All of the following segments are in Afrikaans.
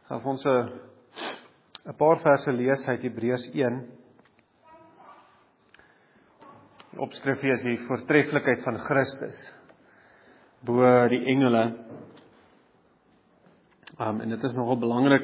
gaan ons 'n paar verse lees uit Hebreërs 1. Die opskrif is die voortreffelikheid van Christus bo die engele. En dit is nogal belangrik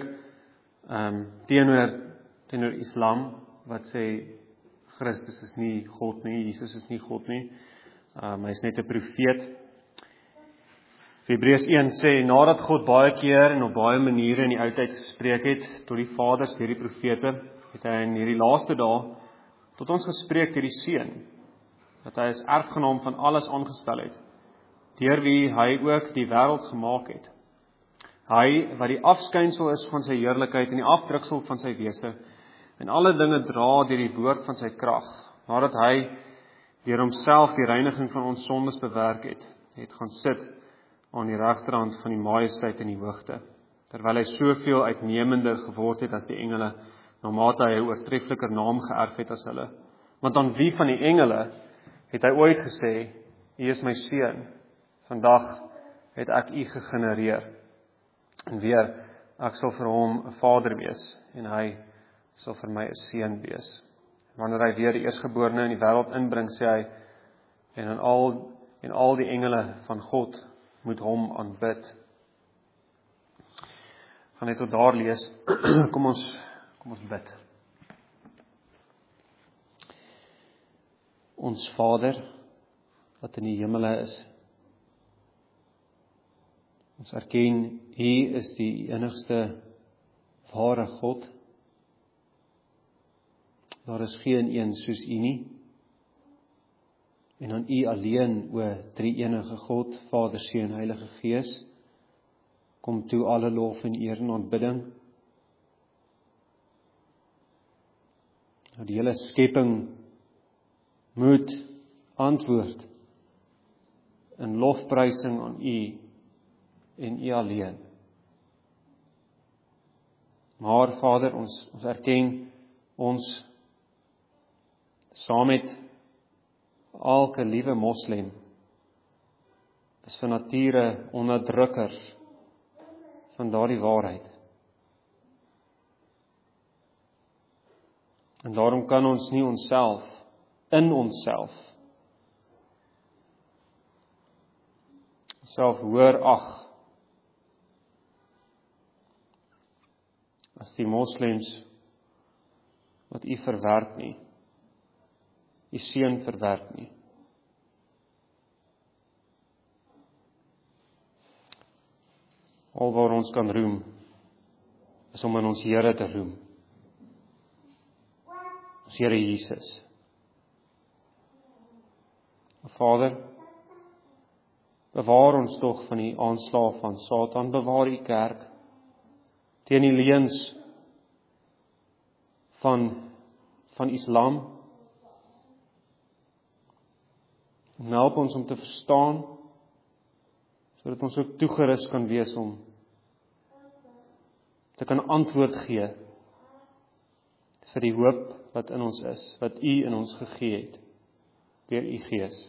teenoor Islam wat sê Christus is nie God nie, Jesus is nie God nie. Hy is net 'n profeet. Hebreërs 1 sê, nadat God baie keer en op baie maniere in die ou tyd gespreek het tot die vaders deur die profete, het hy in hierdie laaste dae tot ons gespreek deur die Seun, dat hy as erfgenaam van alles aangestel het, deur wie hy ook die wêreld gemaak het. Hy wat die afskynsel is van sy heerlikheid en die afdruksel van sy wese, en alle dinge dra deur die woord van sy krag, nadat hy deur homself die reiniging van ons sondes bewerk het gaan sit aan die regterhand van die majesteit in die hoogte, terwyl hy soveel uitnemender geword het as die engele, naarmate hy 'n oortreffeliker naam geërf het as hulle. Want aan wie van die engele het hy ooit gesê, U is my seun, vandag het ek U gegenereer. En weer, ek sal vir hom 'n vader wees, en hy sal vir my 'n seun wees. Wanneer hy weer die eerstgeborene in die wêreld inbring, sê hy, en al die engele van God moet hom aanbid. Gaan net tot daar lees. Kom ons bid. Ons Vader, wat in die hemele is, ons erken, U is die enigste ware God. Daar is geen een soos U nie. En aan U alleen, o drie enige God, Vader, Seun, Heilige Gees, kom toe alle lof en eer en aanbidding. Die hele skepping moet antwoord in lofprysing aan U en U alleen. Maar Vader, ons erken ons saam met elke liewe moslim is van nature onderdrukkers van daardie waarheid. En daarom kan ons nie in onsself hoër ag as die moslems wat U verwerp nie, U seun verwerp nie. Al waar ons kan roem, is om in ons Here te roem. Ons Here Jesus. Vader, bewaar ons tog van die aanslag van Satan, bewaar U kerk teen die leuns van Islam. En help ons om te verstaan, sodat ons ook toegerus kan wees om te kan antwoord gee vir die hoop wat in ons is, wat U in ons gegee het, deur U Gees.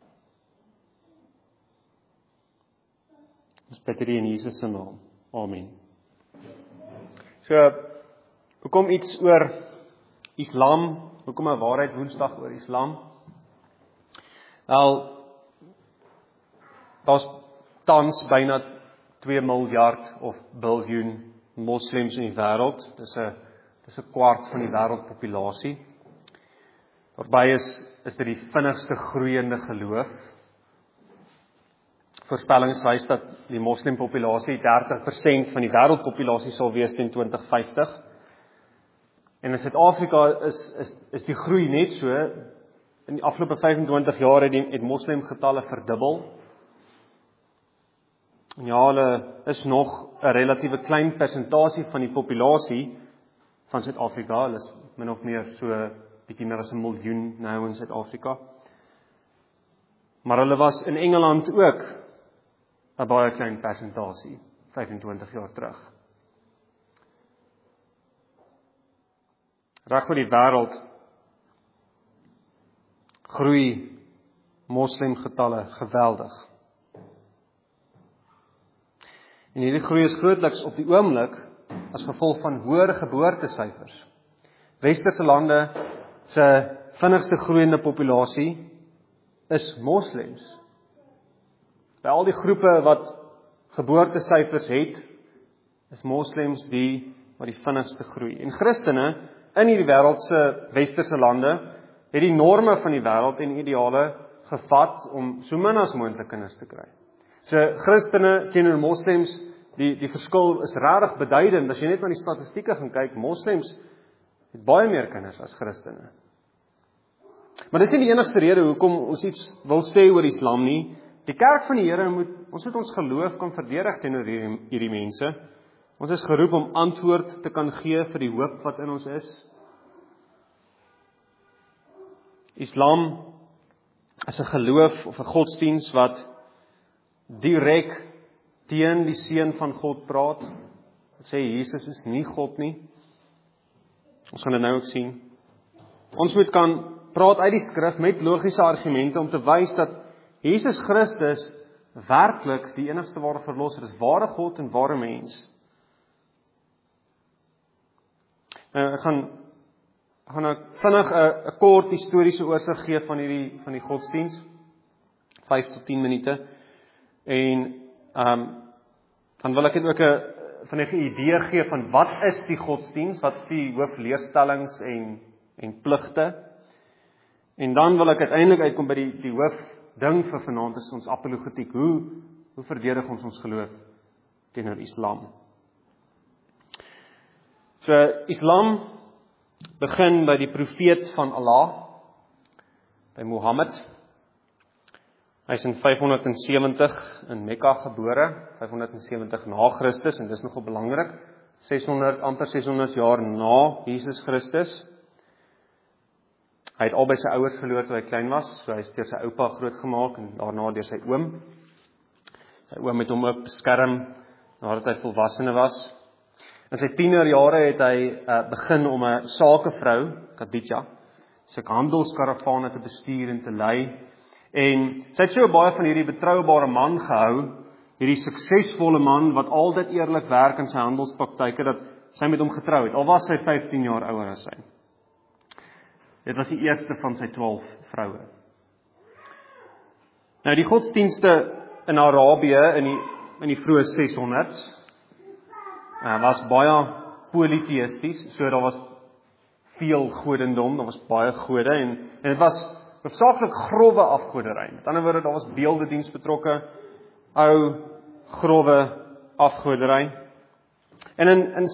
Ons bid dit in Jesus se naam. Amen. So, hoekom iets oor Islam? Hoekom 'n waarheid Woensdag oor Islam? Wel, daar's tans byna 2 miljard of biljoen moslems in die wêreld. Dis 'n kwart van die wêreldpopulasie. Daarbey is dit die vinnigste groeiende geloof. Voorspellings wys dat die moslempopulasie 30% van die wêreldpopulasie sal wees teen 2050. En in Suid-Afrika is die groei net so. In die afgelope 25 jaar het moslemgetalle verdubbel. En ja, hulle is nog 'n relatiewe klein persentasie van die populasie van Suid-Afrika. Hulle is min of meer so bietjie meer as 1 miljoen nou in Suid-Afrika. Maar hulle was in Engeland ook 'n baie klein persentasie 25 jaar terug. Reg oor die wêreld groei moslemgetalle geweldig. En hierdie groei is grootliks op die oomblik as gevolg van hoër geboortesyfers. Westerse lande se vinnigste groeiende populasie is moslems. By al die groepe wat geboortesyfers het, is moslems die wat die vinnigste groei. En Christene in hierdie wêreldse westerse lande het die norme van die wêreld en ideale gevat om so min as moontlik kinders te kry. So Christene teenoor moslems, die verskil is regtig beduidend. As jy net na die statistieke gaan kyk, moslems het baie meer kinders as Christene. Maar dis nie die enigste rede hoekom ons iets wil sê oor Islam nie. Die kerk van die Here moet ons geloof kan verdedig teenoor hierdie mense. Ons is geroep om antwoord te kan gee vir die hoop wat in ons is. Islam is 'n geloof of 'n godsdiens wat direk teen die seun van God praat. Wat sê Jesus is nie God nie. Ons gaan dit nou ook sien. Ons moet kan praat uit die skrif met logiese argumente om te wys dat Jesus Christus werklik die enigste ware verlosser is, ware God en ware mens. Nou, ek gaan vinnig 'n kort historiese oorsig gee van die godsdiens, 5 tot 10 minute, en dan wil ek dit ook 'n idee gee van wat is die godsdiens, wat is die hoofleerstellings en pligte, en dan wil ek uiteindelik uitkom by die hoofding vir vanaand is ons apologetiek. Hoe verdedig ons geloof teenoor Islam? So, Islam begin by die profeet van Allah, by Mohammed. Hy is in 570 in Mekka gebore, 570 na Christus, en dis nogal belangrik, amper 600 jaar na Jesus Christus. Hy het albei sy ouers verloor toe hy klein was, so hy is deur sy oupa grootgemaak en daarna deur sy oom. Sy oom het hom ook beskerm nadat hy volwassene was. In sy tienerjare het hy begin om 'n sakevrou, Khadija, sy handelskaravane te bestuur en te lei. En sy het so baie van hierdie betroubare man gehou, hierdie suksesvolle man wat altyd eerlik werk in sy handelspraktyke, dat sy met hom getrou het, al was sy 15 jaar ouer as hy. Dit was die eerste van sy 12 vroue. Nou die godsdienste in Arabië in die vroeë 600s was baie polytheïsties, so daar was veel godendom, daar was baie gode, en dit was hoofsaaklik growwe afgoderry. Met ander woorde, daar was beeldediens betrokke, ou, growwe afgoderry. En in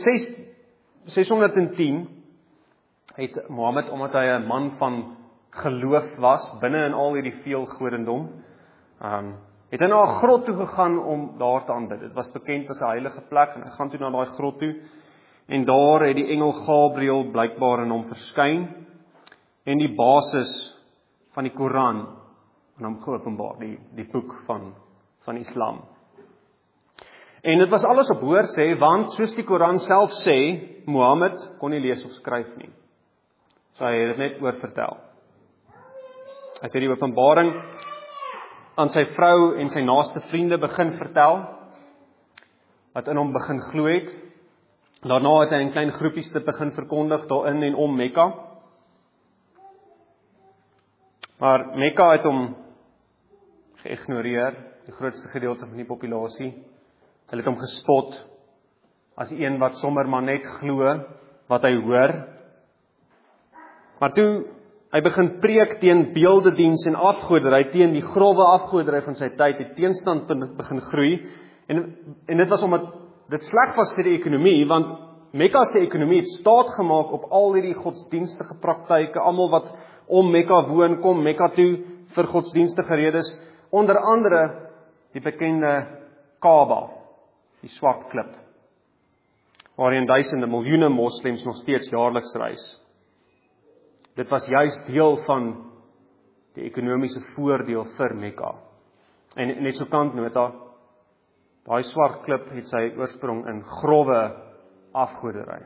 610 het Mohammed, omdat hy 'n man van geloof was, binne in al hierdie veel godendom, het hy na 'n grot toe gegaan om daar te aanbid. Dit was bekend as 'n heilige plek, en hy gaan toe na daai grot toe, en daar het die engel Gabriël blykbaar in hom verskyn, en die basis van die Koran aan hom geopenbaar, die boek van Islam. En dit was alles op hoor sê, want soos die Koran self sê, Mohammed kon nie lees of skryf nie. So hy het dit net oor vertel. Hy het die openbaring aan sy vrou en sy naaste vriende begin vertel, wat in hom begin glo het. Daarna het hy in klein groepies te begin verkondig daarin en om Mekka. Maar Mekka het hom geïgnoreer, die grootste gedeelte van die populasie. Hulle het hom gespot as een wat sommer maar net glo wat hy hoor. Maar toe hy begin preek teen beeldediens en afgoderry, teen die growwe afgoderry van sy tyd, het teenstand begin groei, en dit was omdat dit sleg was vir die ekonomie, want Mekka se ekonomie het staat gemaak op al hierdie godsdienstige praktyke, almal wat om Mekka woon, kom Mekka toe vir godsdienstige redes, onder andere die bekende Kaaba, die swart klip, waarheen duisende, miljoene moslems nog steeds jaarliks reis. Dit was juist deel van die ekonomiese voordeel vir Mekka. En net so kantnota, daai swart klip het sy oorsprong in growwe afgoderry.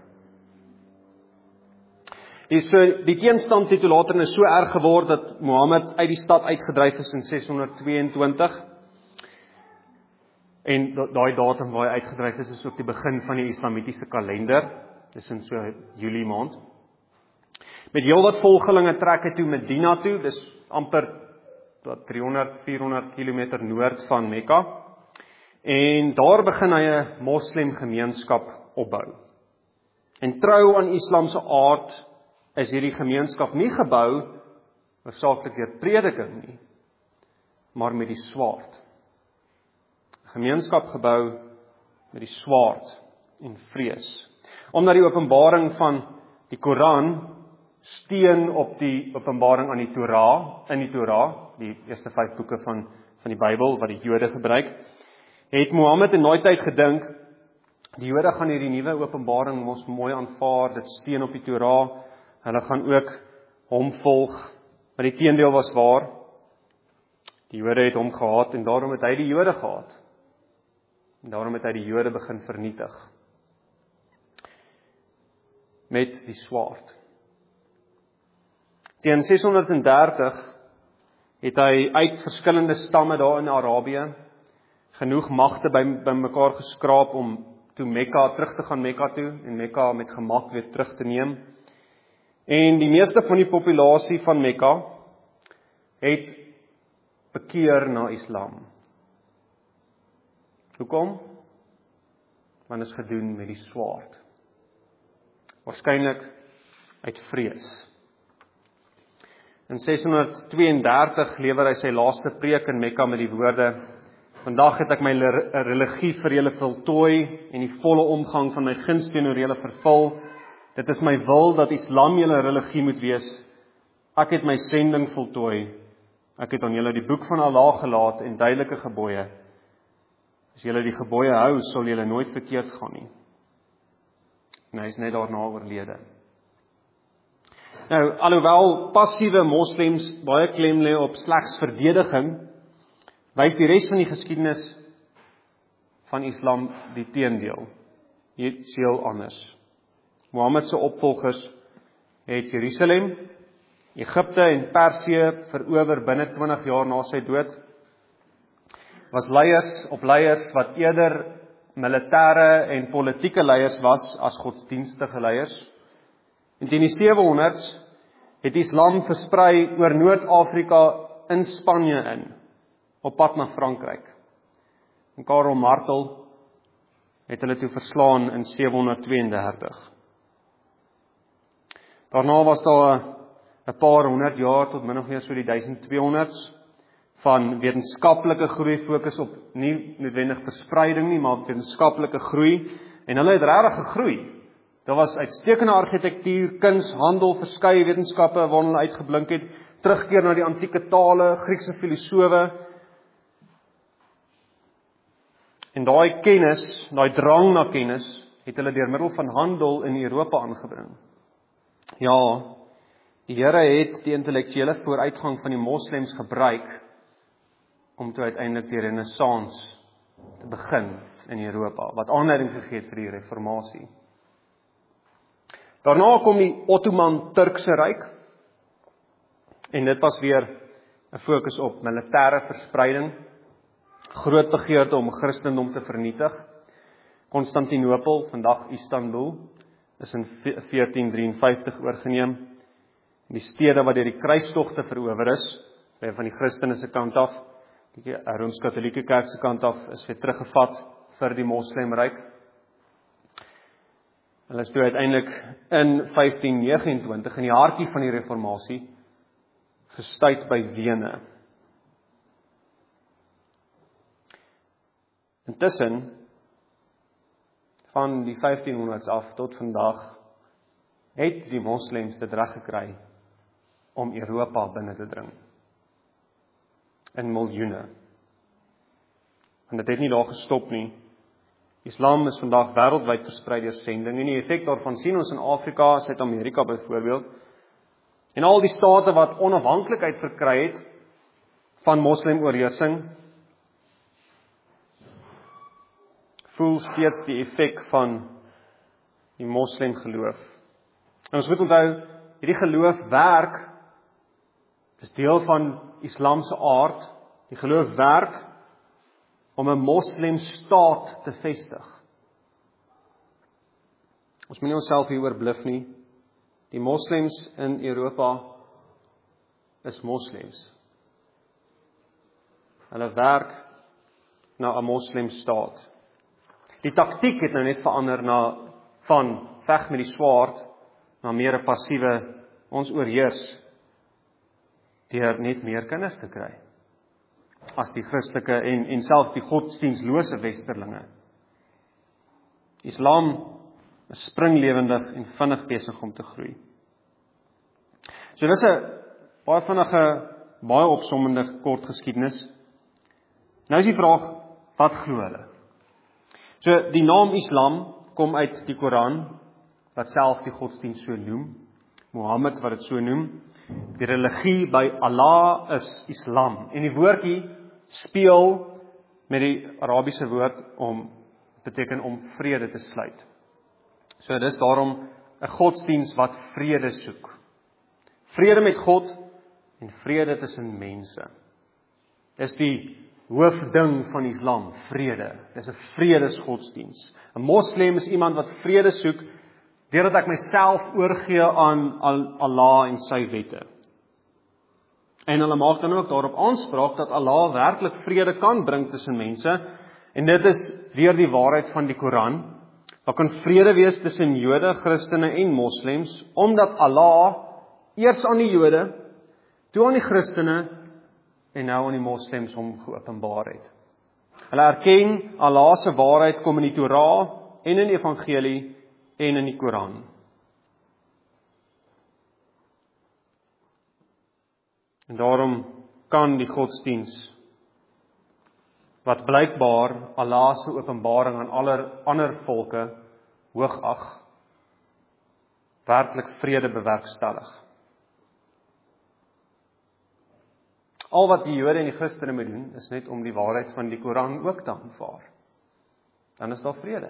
Die teenstand het later so erg geword dat Mohammed uit die stad uitgedryf is in 622. En daai datum waar hy uitgedryf is ook die begin van die islamitiese kalender. Dis in so Julie maand. Met heelwat volgelinge trek hy toe Medina toe, dis amper 300-400 km noord van Mekka. En daar begin hy 'n moslim gemeenskap opbou. En trou aan Islam se aard is hierdie gemeenskap nie gebou hoofsaaklik deur prediking nie, maar met die swaard. Gemeenskap gebou met die swaard en vrees. Omdat die openbaring van die Koran steun op die openbaring aan die Torah, in die Torah, die eerste 5 boeke van die Bybel wat die Jode gebruik, het Mohammed in daai tyd gedink, die Jode gaan hierdie nuwe openbaring mos mooi aanvaar, dit steun op die Torah, hulle gaan ook hom volg, maar die teendeel was waar. Die Jode het hom gehaat en daarom het hy die Jode gehaat. En daarom het hy die Jode begin vernietig. Met die swaard. Teen 630 het hy uit verskillende stamme daar in Arabië genoeg magte bymekaar geskraap om toe terug te gaan Mekka toe en Mekka met gemak weer terug te neem. En die meeste van die populasie van Mekka het bekeer na Islam. Hoekom? Want is gedoen met die swaard. Waarskynlik uit vrees. In 632 lewer hy sy laaste preek in Mekka met die woorde: Vandag het ek my religie vir julle voltooi en die volle omgang van my guns teenoor julle vervul. Dit is my wil dat Islam julle religie moet wees. Ek het my sending voltooi. Ek het aan julle die boek van Allah gelaat en duidelike gebooie. As julle die gebooie hou, sal julle nooit verkeerd gaan nie. En hy is net daarna oorlede. Nou, alhoewel passiewe moslems baie klem lê op slegs verdediging, wys die res van die geskiedenis van Islam die teendeel. Iets heel anders. Mohammed se opvolgers het Jerusalem, Egipte en Persië verower binne 20 jaar na sy dood. Was leiers wat eerder militêre en politieke leiers was as godsdienstige leiers. En teen die 700s het Islam versprei oor Noord-Afrika in Spanje op pad na Frankryk. En Karel Martel het hulle toe verslaan in 732. Daarna was daar 'n paar honderd jaar tot min of meer so die 1200s van wetenskaplike groei, fokus op nie noodwendig verspreiding nie, maar wetenskaplike groei. En hulle het regtig gegroei. Daar was uitstekende argitektuur, kuns, handel, verskeie wetenskappe waarna hulle uitgeblink het, terugkeer na die antieke tale, Griekse filosowe. En daai kennis, daai drang na kennis, het hulle deur middel van handel in Europa aangebring. Ja, die Here het die intellektuele vooruitgang van die moslems gebruik om toe uiteindelik die Renessans te begin in Europa, wat aanleiding gegee het vir die reformatie. Daarna kom die Ottoman-Turkse Ryk, en dit was weer 'n fokus op militêre verspreiding, groot begeerte om Christendom te vernietig. Konstantinopel, vandag Istanbul, is in 1453 oorgeneem. Die stede wat deur die kruistogte verower is, van die Christene se kant af, die Rooms-Katolieke Kerk se kant af, is weer teruggevat vir die Moslemryk. Hulle is toe uiteindelik in 1529 in die hartjie van die reformatie gestuit by Wene. Intussen, van die 1500s af tot vandag, het die moslems dit reg gekry om Europa binne te dring. In miljoene. En dit het nie daar gestop nie. Islam is vandag wêreldwyd versprei deur sending. En die effek daarvan sien ons in Afrika, Suid-Amerika byvoorbeeld. En al die state wat onafhanklikheid verkry het van moslemoorheersing, voel steeds die effek van die moslemgeloof. En ons moet onthou, hierdie geloof werk, dit is deel van Islam se aard, die geloof werk, om 'n moslim staat te vestig. Ons moet nie onsself hier oorbluf nie. Die moslems in Europa is moslems. Hulle werk na 'n moslim staat. Die taktiek het nou net verander van veg met die swaard na meer 'n passiewe, ons oorheers deur net meer kinders te kry as die Christelike en selfs die godsdienstlose westerlinge. Islam is springlewendig en vinnig besig om te groei. So dis 'n baie vinnige, baie opsommende kort geskiedenis. Nou is die vraag, wat glo hulle? So die naam Islam kom uit die Koran, wat self die godsdienst so noem, Mohammed wat dit so noem. Die religie by Allah is Islam. En die woordjie speel met die Arabiese woord beteken om vrede te sluit. So dis daarom 'n godsdienst wat vrede soek. Vrede met God en vrede tussen mense. Dis die hoofding van Islam, vrede. Dis 'n vredesgodsdienst. 'n Moslem is iemand wat vrede soek deurdat ek myself oorgee aan Allah en sy wette. En hulle maak dan ook daarop aanspraak dat Allah werklik vrede kan bring tussen mense, en dit is deur die waarheid van die Koran. Daar kan vrede wees tussen Jode, Christene en Moslems, omdat Allah eers aan die Jode, toe aan die Christene en nou aan die Moslems hom geopenbaar het. Hulle erken Allah se waarheid kom in die Torah en in die Evangelie en in die Koran. En daarom kan die godsdienst, wat blykbaar Allah se openbaring aan ander volke hoogag, werklik vrede bewerkstellig. Al wat die Jode en die Christene moet doen, is net om die waarheid van die Koran ook te aanvaar. Dan is daar vrede.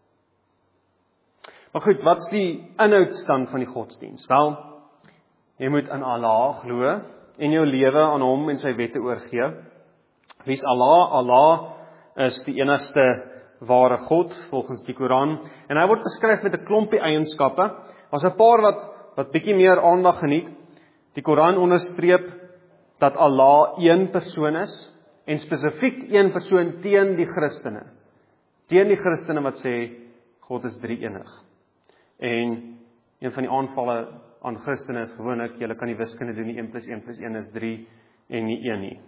Maar goed, wat is die inhoudstand van die godsdienst? Wel, jy moet in Allah glo en jou lewe aan hom en sy wette oorgee. Wie is Allah? Allah is die enigste ware God volgens die Koran, en hy word beskryf met 'n klompie eienskappe. Daar's 'n paar wat bietjie meer aandag geniet. Die Koran onderstreep dat Allah een persoon is, en spesifiek een persoon teen die Christene. Teen die Christene wat sê God is drie-enig. En een van die aanvalle aan Christene is gewoonlik, julle kan die wiskunde doen, die 1 + 1 + 1 is 3 en nie 1 nie.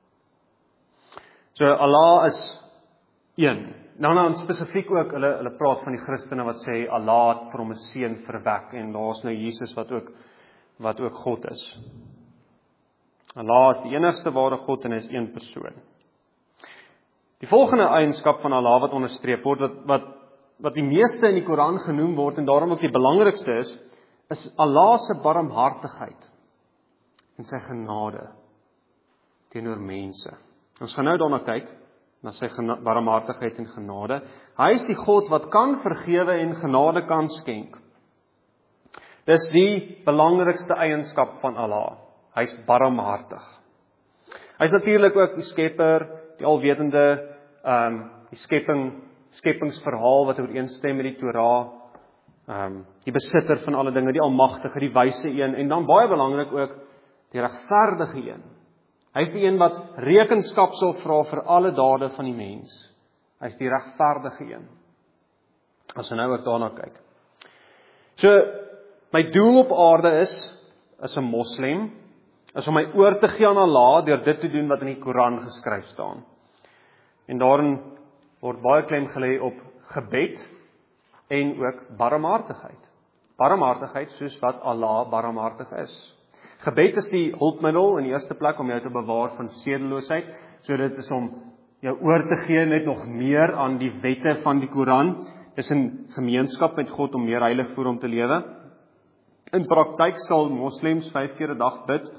So Allah is een. Dan spesifiek ook, hulle praat van die Christene wat sê Allah het vir hom 'n seun verwek, en daar's nou Jesus wat ook God is. Allah is die enigste ware God en hy is een persoon. Die volgende eienskap van Allah wat onderstreep word, wat die meeste in die Koran genoem word en daarom ook die belangrikste is Allah se barmhartigheid en sy genade teenoor mense. Ons gaan nou daarna kyk, na sy barmhartigheid en genade. Hy is die God wat kan vergewe en genade kan skenk. Dis die belangrikste eienskap van Allah. Hy is barmhartig. Hy is natuurlik ook die skepper, die alwetende, die skepingsverhaal wat ooreenstem met die Torah, die besitter van alle dinge, die almagtige, die wyse een, en dan baie belangrik ook, die regverdige een. Hy is die een wat rekenskap sal vra vir alle dade van die mens. Hy is die regverdige een. As ons nou ook daarna kyk. So, my doel op aarde is 'n moslim, is om my oor te gee aan Allah, deur dit te doen wat in die Koran geskryf staan. En daarin word baie klem gelê op gebed, en ook barmhartigheid. Barmhartigheid soos wat Allah barmhartig is. Gebed is die hulpmiddel in die eerste plek om jou te bewaar van sedeloosheid, so dit is om jou oor te gee net nog meer aan die wette van die Koran. Dis 'n gemeenskap met God om meer heilig voor hom te lewe. In praktyk sal moslems 5 keer 'n dag bid,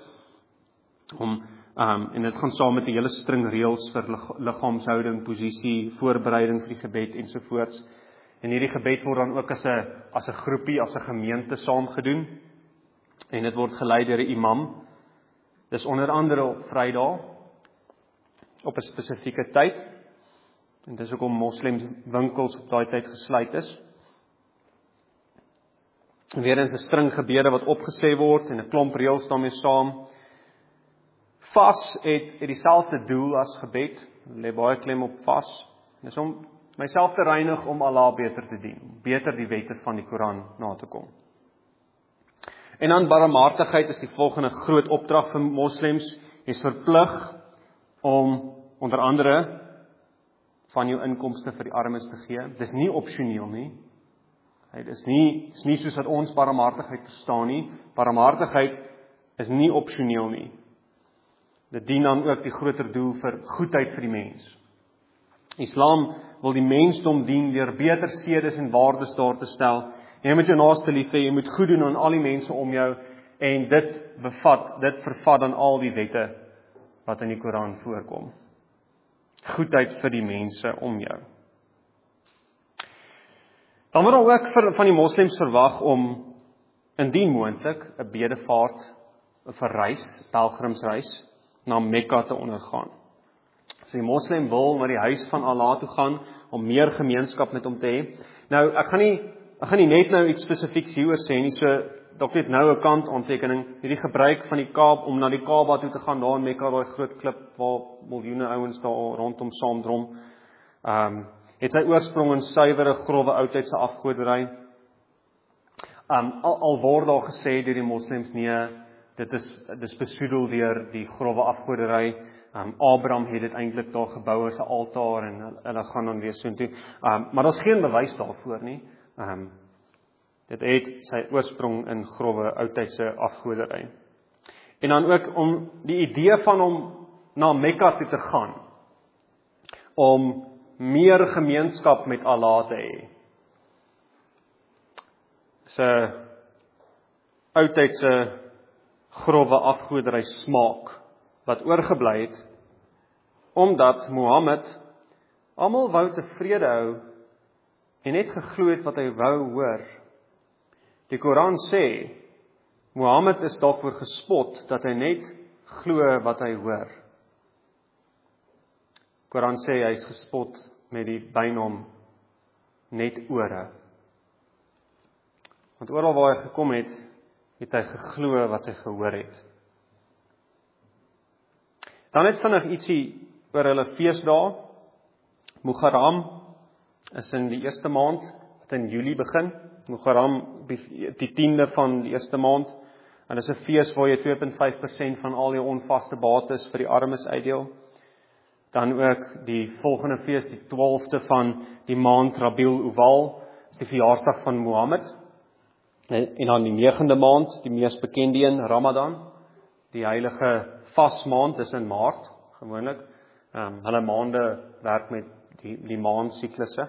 en dit gaan saam met 'n hele string reëls vir liggaamshouding, posisie, voorbereiding vir die gebed ensovoorts. En hierdie gebed word dan ook as 'n groepie, as 'n gemeente saam gedoen. En dit word gelei deur 'n imam. Dis onder andere op Vrydae, op 'n spesifieke tyd. En dis hoekom moslimwinkels op daai tyd gesluit is. En weer eens 'n string gebede wat opgesê word en 'n klomp reëls daarmee saam. Vas het dieselfde doel as gebed. Lê baie klem op vas. Dis om myself te reinig om Allah beter te dien, beter die wette van die Koran na te kom. En dan barmhartigheid is die volgende groot opdrag vir moslems. Jy is verplig om onder andere van jou inkomste vir die armes te gee. Dis nie opsioneel nie. Dit is nie soos wat ons barmhartigheid verstaan nie. Barmhartigheid is nie opsioneel nie. Dit dien dan ook die groter doel vir goedheid vir die mens. Islam wil die mensdom dien deur beter sedes en waardes daar te stel. Jy moet jou naaste lief hê, jy moet goed doen aan al die mense om jou en dit vervat dan al die wette wat in die Koran voorkom. Goedheid vir die mense om jou. Dan word ook van die moslems verwag om indien moontlik 'n bedevaart of 'n reis, pelgrimsreis na Mekka te ondergaan. So die moslem wil na die huis van Allah toe gaan om meer gemeenskap met hom te hê. Nou, ek gaan nie net nou iets spesifieks hieroor sê nie, so dalk net nou 'n kantaantekening, hierdie gebruik van die Kaap om na die Kaaba toe te gaan, daar in Mekka, daai groot klip waar miljoene ouens daar rondom saamdrom. Het sy oorsprong in suiwere, growwe oudtydse afgoderry. Al word daar gesê deur die moslems nee, dit is besoedel deur die growwe afgoderry. Abraham het dit eintlik daar gebou as 'n altaar en hulle gaan dan weer soontoe. Maar daar's geen bewys daarvoor nie. Dit het sy oorsprong in growwe oudtydse afgoderry. En dan ook om die idee van om na Mekka toe te gaan, om meer gemeenskap met Allah te hê. Dis 'n oudtydse growwe afgoderry smaak wat oorgebly het, omdat Mohammed almal wou tevrede hou en net geglo het wat hy wou hoor. Die Koran sê, Mohammed is daarvoor gespot dat hy net glo wat hy hoor. Koran sê hy is gespot met die bynaam net ore. Want oral waar hy gekom het, het hy geglo wat hy gehoor het. Dan net vinnig ietsie oor hulle feesdae. Muharram is in die eerste maand, wat in Julie begin. Muharram, die 10de van die eerste maand. En dit is 'n fees waar jy 2.5% van al jou onvaste bates vir die armes uitdeel. Dan ook die volgende fees, die 12de van die maand Rabiul Awwal, is die verjaarsdag van Mohammed. En dan die 9de maand, die mees bekende een, Ramadan, die heilige vasmaand, dis in Maart, gewoonlik. Hulle maande werk met die maandsiklusse.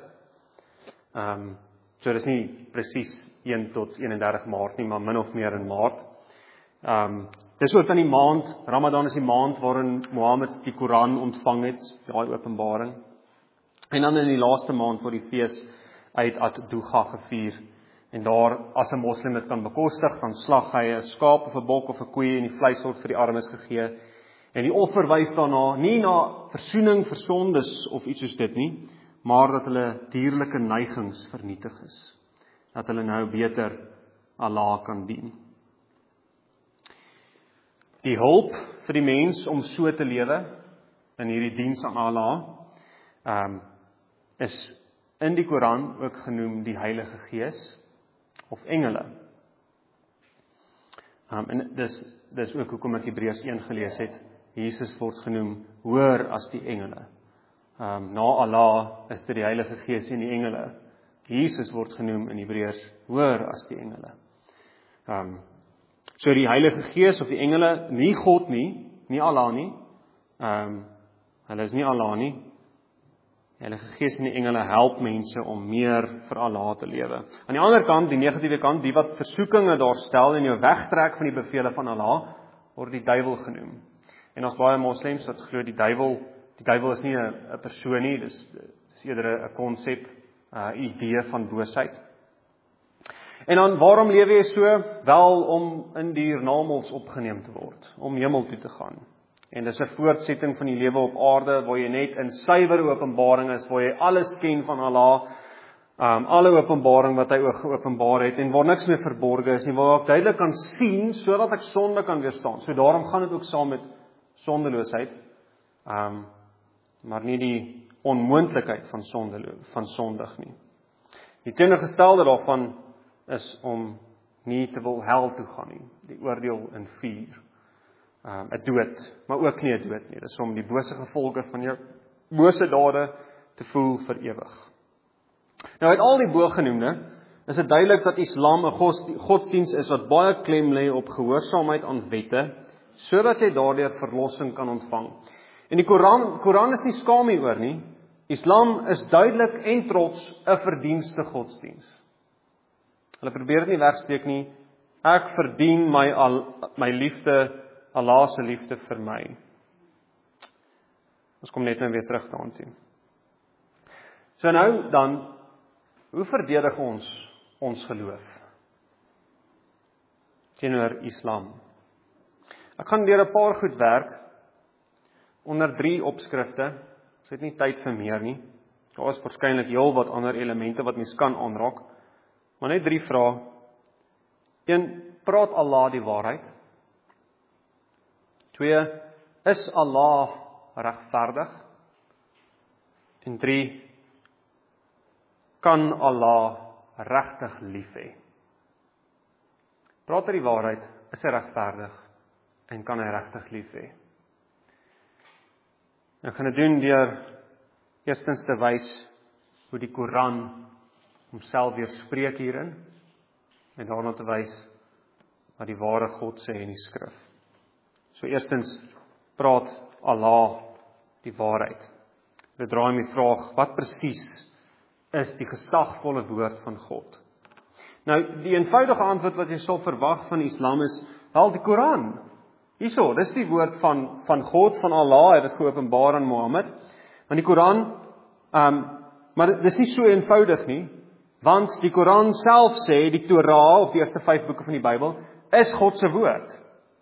So dis nie presies 1 tot 31 Maart nie, maar min of meer in Maart. Dis ook dan die maand, Ramadan is die maand waarin Mohammed die Koran ontvang het, daai openbaring. En dan in die laaste maand word die fees uit ad-Duha gevier. En daar, as 'n moslim dit kan bekostig, dan slag hy 'n skaap of 'n bok of 'n koei en die vleis word vir die armes gegee. En die offer wys daarna nie na versoening vir sondes of iets soos dit nie, maar dat hulle dierlike neigings vernietig is. Dat hulle nou beter Allah kan dien. Die hulp vir die mens om so te lewe in hierdie diens aan Allah is in die Koran ook genoem die Heilige Gees of engele. En dis ook hoekom ek Hebreërs 1 gelees het. Jesus word genoem hoër as die engele. Na Allah is dit die Heilige Gees en die engele. Jesus word genoem in Hebreërs hoër as die engele. So die Heilige Gees of die engele, nie God nie Allah nie. Hulle is nie Allah nie. Die Heilige Gees en die engele help mense om meer vir Allah te lewe. Aan die ander kant, die negatiewe kant, die wat versoekinge daar stel en jou wegtrek van die bevele van Allah, word die duiwel genoem. En ons baie moslems wat glo die duiwel is nie 'n persoon nie, dis eerder 'n konsep, 'n idee van boosheid. En dan, waarom lewe jy so? Wel, om in die hiernamaals opgeneem te word, om hemel toe te gaan. En dis 'n voortsetting van die lewe op aarde, waar jy net in suiwer openbaring is, waar jy alles ken van Allah, alle openbaring wat hy geopenbaar het, en waar niks meer verborge is nie, waar ek duidelik kan sien, sodat ek sonde kan weerstaan. So daarom gaan dit ook saam met sondeloosheid, maar nie die onmoontlikheid van sondig nie. Die teenoorgestelde daarvan is om nie te wil hel toe gaan nie, die oordeel in vuur, 'n dood, maar ook nie 'n dood nie, dis om die bose gevolge van jou bose dade te voel vir ewig. Nou uit al die bogenoemde, is dit duidelik dat Islam 'n godsdiens is wat baie klem lê op gehoorsaamheid aan wette, sodat jy daardeur verlossing kan ontvang. En die Koran is nie skaam hieroor nie. Islam is duidelik en trots 'n verdienste godsdiens. Hulle probeer dit nie wegsteek nie. Ek verdien my liefde, Allah se liefde vir my. Ons kom net nou weer terug daartoe. So nou dan, hoe verdedig ons geloof teenoor Islam? Ek gaan deur 'n paar goed werk onder 3 opskrifte. Ons het nie tyd vir meer nie. Daar is waarskynlik heel wat ander elemente wat mens kan aanraak, maar net 3 vrae. 1. Praat Allah die waarheid? 2. Is Allah regverdig? En 3. Kan Allah regtig lief hê? Praat hy die waarheid? Is hy regverdig? En kan hy regtig lief hê? Ek gaan dit doen deur eerstens te wys hoe die Koran homself weerspreek hierin, en daarna te wys wat die ware God sê in die skrif. So eerstens, praat Allah die waarheid. Dit draai my vraag, wat presies is die gesagvolle woord van God? Nou, die eenvoudige antwoord wat jy sal verwag van Islam is, wel die Koran. Hierso, dis die woord van God, van Allah, het dit geopenbaar aan Mohammed. Want die Koran, maar dis nie so eenvoudig nie, want die Koran self sê, die Torah, of die eerste 5 boeke van die Bybel, is God se woord.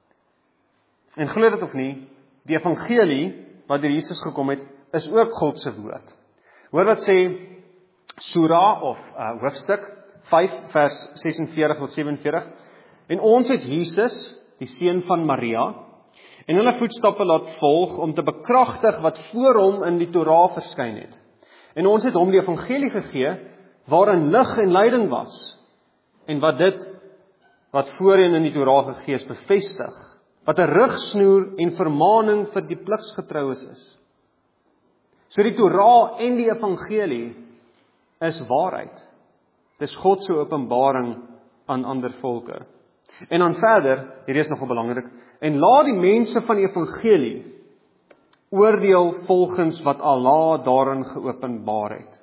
En glo dit of nie, die evangelie, wat deur Jesus gekom het, is ook God se woord. Hoor wat sê Surah of hoofstuk 5 vers 46 tot 47. En ons het Jesus, die seun van Maria, en hulle voetstappe laat volg om te bekragtig wat voor hom in die Torah verskyn het. En ons het hom die evangelie gegee waarin lig en leiding was, en wat voorheen in die Torah gegee is bevestig, wat 'n rigsnoer en vermaaning vir die pligsgetroues is. So die Torah en die evangelie is waarheid. Dis God se openbaring aan ander volke. En dan verder, hierdie is nogal belangrik, en laat die mense van die evangelie oordeel volgens wat Allah daarin geopenbaar het.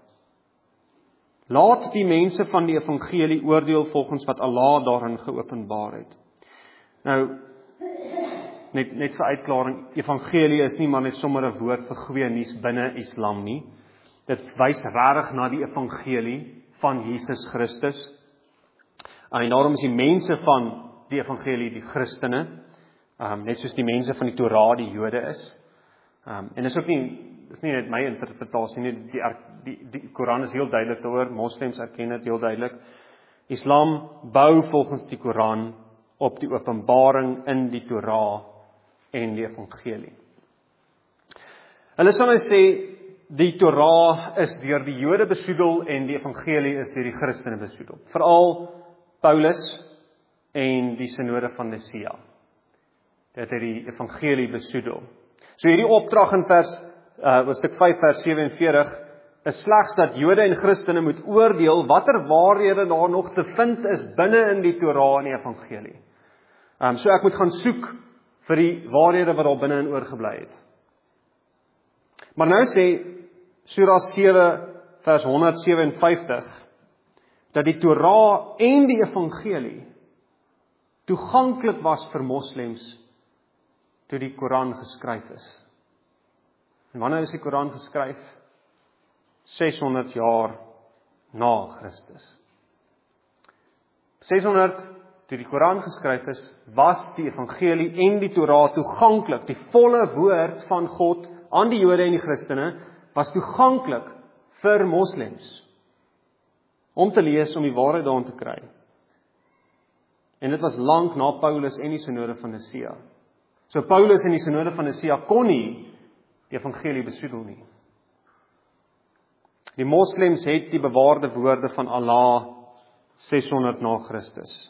Laat die mense van die evangelie oordeel volgens wat Allah daarin geopenbaar het. Nou, net vir uitklaring, evangelie is nie maar net sommer 'n woord vir goeie nuus binne Islam nie. Dit wys regtig na die evangelie van Jesus Christus. En daarom is die mense van die evangelie die Christene, net soos die mense van die Torah die Jode is. En dis nie net my interpretasie nie, die Koran is heel duidelik daaroor, moslems erken dit heel duidelik. Islam bou volgens die Koran op die openbaring in die Torah en die evangelie. Hulle sal nou sê, die Torah is deur die Jode besoedel en die evangelie is deur die Christene besoedel. Veral Paulus en die synode van Nicea. Dit het die evangelie besoedel. So hierdie opdrag in hoofstuk 5 vers 47 is slegs dat Jode en Christene moet oordeel watter waarhede daar nog te vind is binne in die Torah en die evangelie. So ek moet gaan soek vir die waarhede wat daar binne in oorgebly het. Maar nou sê Surah 7 vers 157 dat die Torah en die evangelie toeganklik was vir moslems toe die Koran geskryf is. En wanneer is die Koran geskryf? 600 jaar na Christus. 600 toe die Koran geskryf is, was die evangelie en die Torah toeganklik. Die volle woord van God aan die Jode en die Christene was toeganklik vir moslems om te lees, om die waarheid daarin te kry. En dit was lank na Paulus en die synode van Nicea. So Paulus en die synode van Nicea kon nie die evangelie besoedel nie. Die moslems het die bewaarde woorde van Allah 600 na Christus.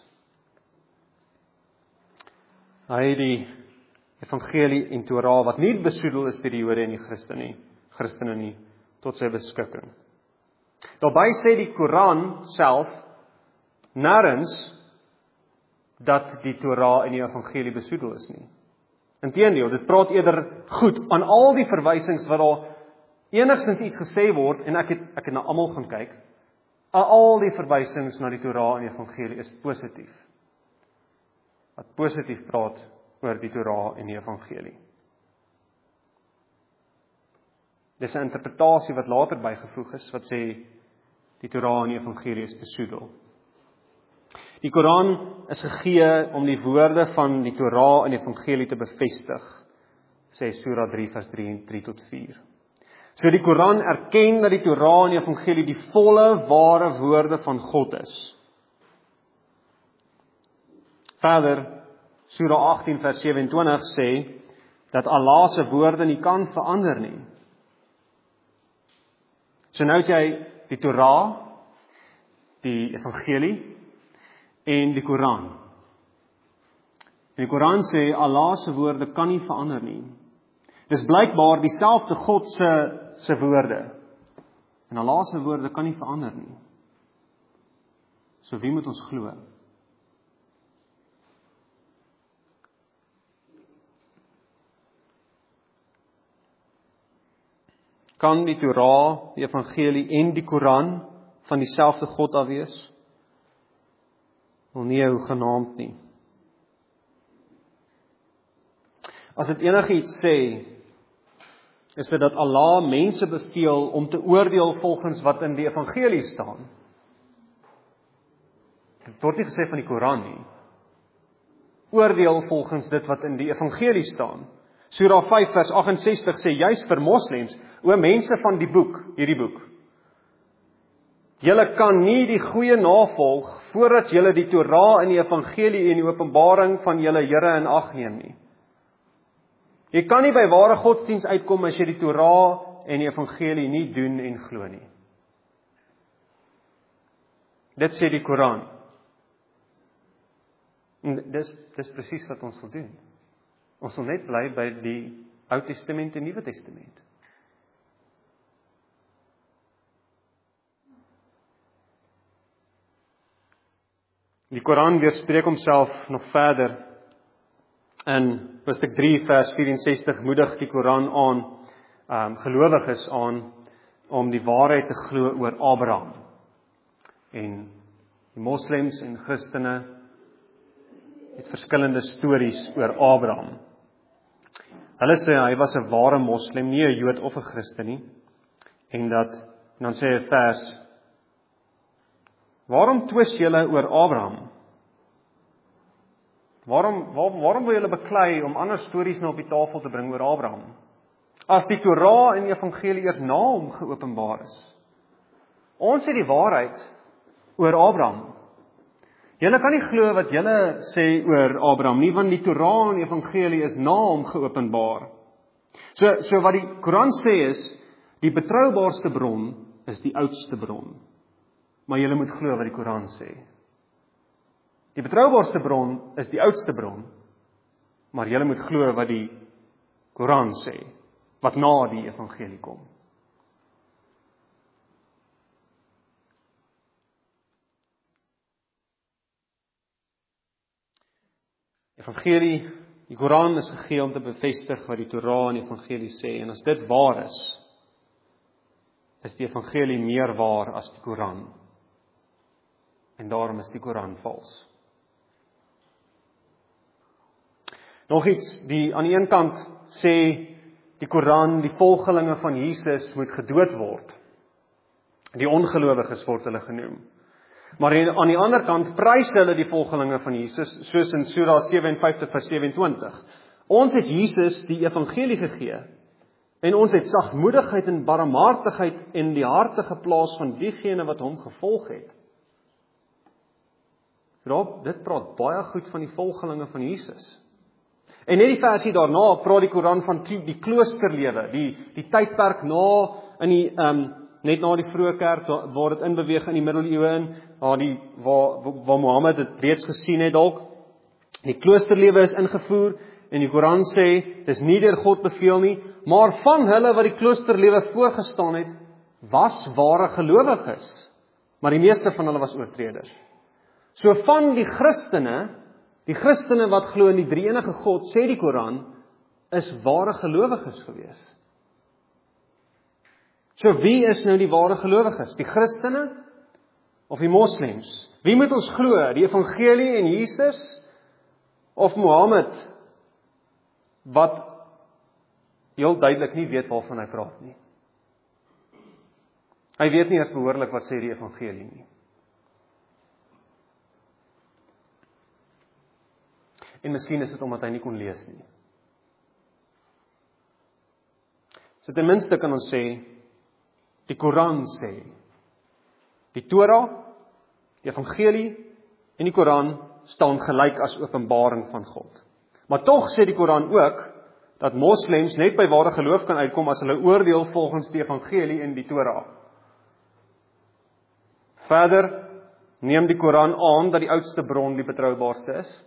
Hy het die evangelie en Torah wat nie besoedel is deur die Jode en die Christene nie, tot sy beskikking. Daarby sê die Koran self nêrens dat die Torah en die evangelie besoedel is nie. Inteendeel, dit praat eerder goed aan al die verwysings wat daar enigstens iets gesê word, en ek het na almal gaan kyk, al die verwysings na die Torah en die evangelie is positief. Wat positief praat oor die Torah en die evangelie. Dis 'n interpretasie wat later bygevoeg is, wat sê die Torah en die evangelie is besoedel. Die Koran is gegee om die woorde van die Torah en die evangelie te bevestig, sê Surah 3 vers 3 tot 4. So die Koran erken dat die Torah en die evangelie die volle ware woorde van God is. Verder, Surah 18 vers 27 sê dat Allah se woorde nie kan verander nie. So nou het jy die Torah, die evangelie en die Koran. En die Koran sê Allah se woorde kan nie verander nie. Dis blykbaar dieselfde God se woorde. En Allah se woorde kan nie verander nie. So wie moet ons glo? Kan die Torah, die evangelie en die Koran van dieselfde God af wees? Wel nee, hoegenaamd nie. As dit enigiets sê, is dit dat Allah mense beveel om te oordeel volgens wat in die evangelie staan. Dit word nie gesê van die Koran nie. Oordeel volgens dit wat in die evangelie staan. Surah 5 vers 68 sê juis vir moslems, o mense van die boek, hierdie boek. Julle kan nie die goeie navolg voordat julle die Torah en die evangelie en die openbaring van julle Here in ag neem nie. Jy kan nie by ware godsdiens uitkom as jy die Torah en die evangelie nie doen en glo nie. Dit sê die Koran. En dis presies wat ons wil doen. Ons wil net bly by die Ou Testament en Nuwe Testament. Die Koran weerspreek homself nog verder. In hoofstuk 3 vers 64 moedig die Koran aan, gelowiges aan, om die waarheid te glo oor Abraham. En die moslems en Christene het verskillende stories oor Abraham. Hulle sê hy was 'n ware moslem, nie 'n Jood of 'n Christen nie. En dan sê hy vers: Waarom twis julle oor Abraham? Waarom wil julle beklei om ander stories nou op die tafel te bring oor Abraham? As die Torah en die evangelie eers na hom geopenbaar is. Ons het die waarheid oor Abraham. Julle kan nie glo wat julle sê oor Abraham nie, want die Torah en die evangelie is na hom geopenbaar. So wat die Koran sê is, die betroubaarste bron is die oudste bron. Maar julle moet glo wat die Koran sê. Die betroubaarste bron is die oudste bron, maar julle moet glo wat die Koran sê, wat na die evangelie kom. Evangelie, die Koran is gegee om te bevestig wat die Torah en die evangelie sê, en as dit waar is die evangelie meer waar as die Koran. En daarom is die Koran vals. Nog iets, aan die een kant sê die Koran, die volgelinge van Jesus moet gedood word. Die ongelowiges word hulle genoem. Maar aan die ander kant prys hulle die volgelinge van Jesus, soos in Sura 57 vers 27. Ons het Jesus die evangelie gegee, en ons het sagmoedigheid en barmhartigheid in die harte geplaas van diegene wat hom gevolg het. Dit praat baie goed van die volgelinge van Jesus. En net die versie daarna praat die Koran van die kloosterlewe, die tydperk net na die vroeë kerk, waar dit inbeweeg in die middeleeue in, waar Mohammed dit reeds gesien het dalk. Die kloosterlewe is ingevoer, en die Koran sê, dis nie deur God beveel nie, maar van hulle wat die kloosterlewe voorgestaan het, was ware gelowiges, maar die meeste van hulle was oortreders. So van die Christene wat glo in die drie-enige God, sê die Koran, is ware gelowiges gewees. So wie is nou die ware gelowiges? Die Christene of die moslems? Wie moet ons glo? Die evangelie en Jesus of Mohammed, wat heel duidelik nie weet waarvan hy praat nie. Hy weet nie eens behoorlik wat sê die evangelie nie. En miskien is dit omdat hy nie kon lees nie. So ten minste kan ons sê, die Koran sê, die Torah, die evangelie en die Koran staan gelyk as openbaring van God. Maar tog sê die Koran ook, dat moslems net by ware geloof kan uitkom as hulle oordeel volgens die evangelie en die Torah. Verder neem die Koran aan dat die oudste bron die betroubaarste is.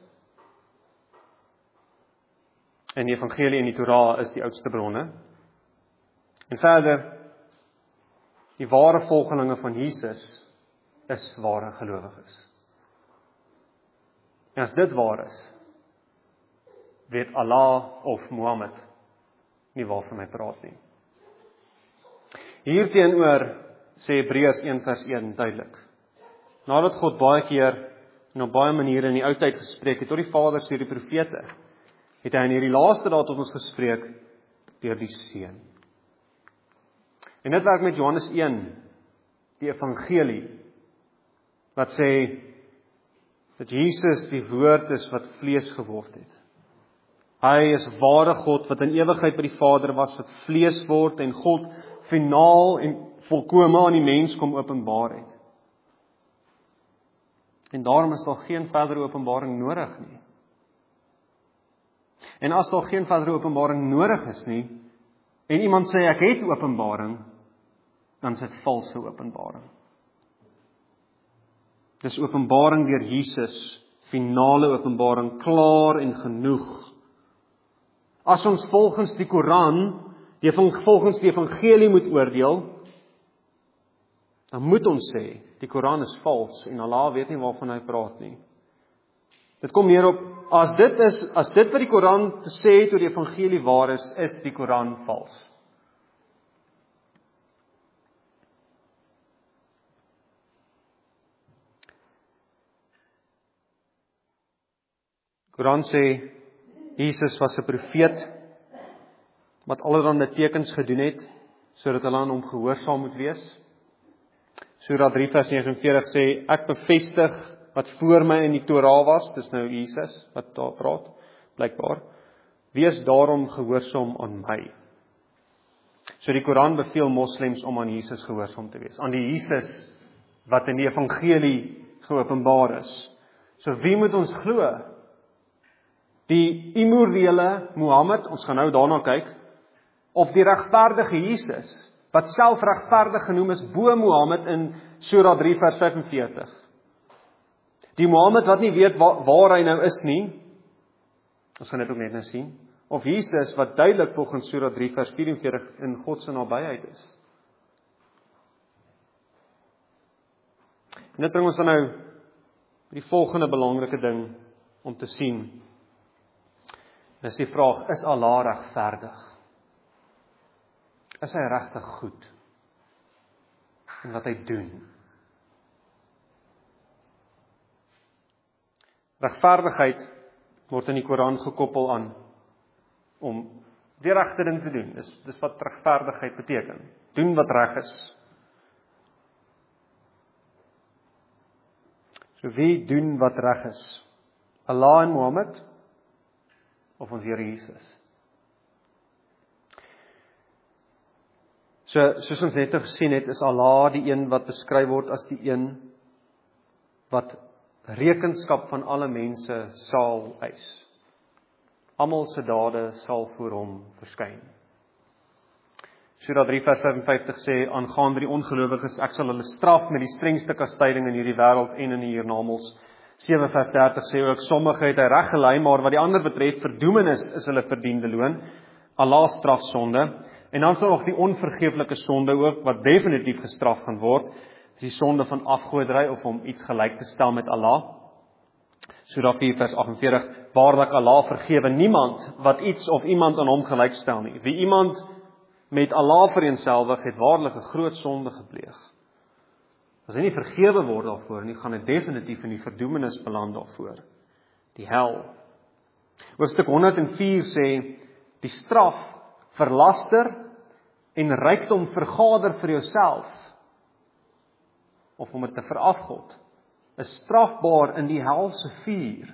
En die evangelie en die Torah is die oudste bronne. En verder, die ware volgelinge van Jesus is ware gelowiges. En as dit waar is, weet Allah of Mohammed nie waarvan hy praat nie. Hierteenoor sê Hebreërs 1 vers 1 duidelik. Nadat God baie keer en op baie maniere in die ou tyd gespreek het tot die vaders deur die profete, het hy in hierdie laaste dae tot ons gespreek deur die Seun. En dit werk met Johannes 1, die evangelie, wat sê dat Jesus die woord is wat vlees geword het. Hy is ware God wat in ewigheid by die Vader was, wat vlees word en God finaal en volkome aan die mens kom openbaar het. En daarom is daar geen verdere openbaring nodig nie. En as daar geen verdere openbaring nodig is nie, en iemand sê ek het openbaring, dan is dit valse openbaring. Dis openbaring deur Jesus, finale openbaring, klaar en genoeg. As ons volgens die Koran, volgens die evangelie moet oordeel, dan moet ons sê, die Koran is vals, en Allah weet nie waarvan hy praat nie. Dit kom neer op, as dit wat die Koran te sê het oor die evangelie waar is die Koran vals. Koran sê, Jesus was 'n profeet, wat allerhande tekens gedoen het, sodat hulle aan hom gehoorsaam moet wees. Sura 3 vers 49 sê, ek bevestig wat voor my in die Torah was, dis nou Jesus wat daar praat, blykbaar, wees daarom gehoorsaam aan my. So die Koran beveel moslems om aan Jesus gehoorsaam te wees, aan die Jesus wat in die evangelie geopenbaar is. So wie moet ons glo? Die immorele Mohammed, ons gaan nou daarna kyk, of die regverdige Jesus, wat self regverdig genoem is bo Mohammed in Sura 3 vers 45. Die Mohammed wat nie weet waar hy nou is nie, ons gaan dit ook net nou sien, of Jesus wat duidelik volgens Sura 3 vers 44 in God se nabyheid is. En dit bring ons dan nou die volgende belangrike ding om te sien. Dis die vraag, is Allah regverdig? Is hy regtig goed in wat hy doen? Regverdigheid word in die Koran gekoppel aan om die regte ding te doen. Dis wat regverdigheid beteken. Doen wat reg is. So wie doen wat reg is? Allah en Mohammed of ons Here Jesus? Soos ons net gesien het, is Allah die een wat beskryf word as die een wat rekenskap van alle mense sal eis. Almal se dade sal voor hom verskyn. Sura 3 vers 55 sê, aangaande die ongelowiges, ek sal hulle straf met die strengste kastyding in hierdie wêreld en in die hiernamaals. 7 vers 30 sê ook, sommige het hy reg gelei, maar wat die ander betref, verdoemenis is hulle verdiende loon. Allah straf sonde. En dan is daar nog die onvergeeflike sonde ook, wat definitief gestraf gaan word, is die sonde van afgoderry of om iets gelyk te stel met Allah. Sura 4 vers 48, waarlik Allah vergewe niemand wat iets of iemand aan hom gelyk stel nie. Wie iemand met Allah vereenselwig het waarlik 'n groot sonde gepleeg. As hy nie vergewe word daarvoor nie, gaan hy definitief in die verdoemenis beland daarvoor. Die hel. Hoofstuk 104 sê, die straf vir laster en rykdom vergader vir jouself, of om dit te verafgod, is strafbaar in die helse vuur.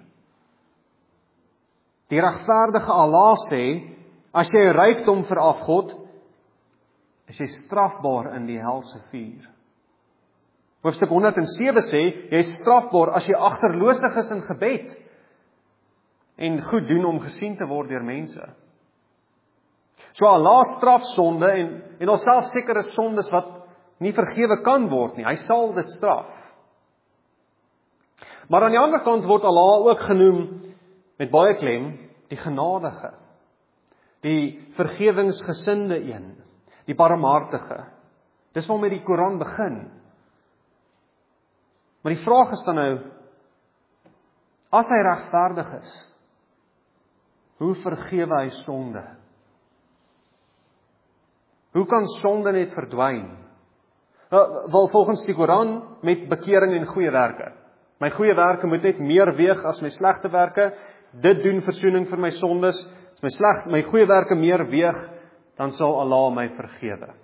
Die regverdige Allah sê, as jy rykdom verafgod, is jy strafbaar in die helse vuur. Hoofstuk 107 sê, jy is strafbaar as jy agterloosig is in gebed, en goed doen om gesien te word deur mense. So Allah straf sonde, en alself sekere sondes wat nie vergewe kan word nie, hy sal dit straf. Maar aan die ander kant word Allah ook genoem, met baie klem, die genadige, die vergewingsgesinde een, die barmhartige. Dis waarmee die Koran begin. Maar die vraag is dan nou, as hy regverdig is, hoe vergewe hy sonde? Hoe kan sonde net verdwyn? Wel volgens die Koran met bekering en goeie werke. My goeie werke moet net meer weeg as my slegte werke. Dit doen versoening vir my sondes. As my goeie werke meer weeg, dan sal Allah my vergewe.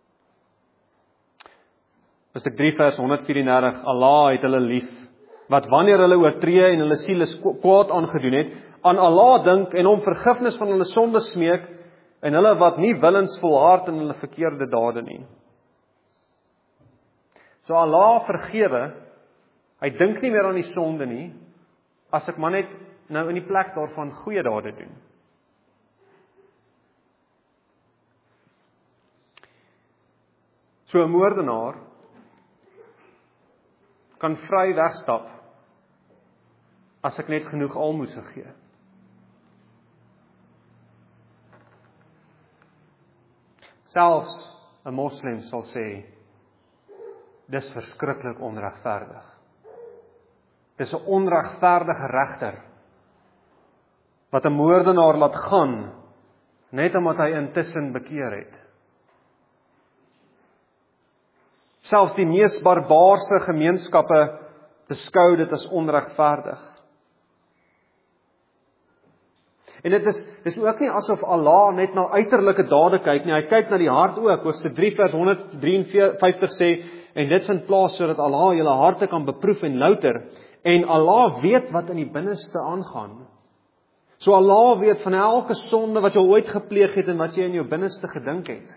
Hoofstuk 3 vers 134, Allah het hulle lief, wat wanneer hulle oortree en hulle siele kwaad aangedoen het, aan Allah dink en hom vergifnis van hulle sondes smeek, en hulle wat nie willens volhard in hulle verkeerde dade nie. So Allah vergewe, hy dink nie meer aan die sonde nie, as ek maar net nou in die plek daarvan goeie dade doen. So 'n moordenaar kan vry wegstap, as ek net genoeg almoses gee. Selfs 'n moslim sal sê, dis verskriklik onregverdig. Dis 'n onregverdige regter, wat 'n moordenaar laat gaan, net omdat hy intussen bekeer het. Selfs die mees barbaarse gemeenskappe beskou dit as onregverdig. En dit is ook nie asof Allah net na uiterlike dade kyk nie, hy kyk na die hart ook. Hoofstuk 3 vers 153 sê, en dit vind plaas sodat Allah julle harte kan beproef en louter, en Allah weet wat in die binneste aangaan. So Allah weet van elke sonde wat jy ooit gepleeg het en wat jy in jou binneste gedink het.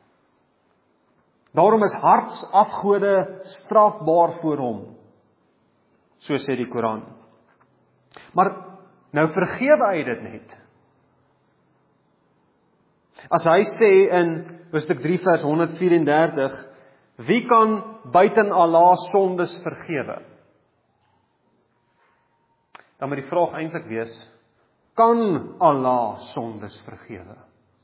Daarom is hartsafgode strafbaar voor hom, so sê die Koran. Maar nou vergewe hy dit net. As hy sê in hoofstuk 3 vers 134, wie kan buiten Allah sondes vergewe? Dan moet die vraag eintlik wees, kan Allah sondes vergewe?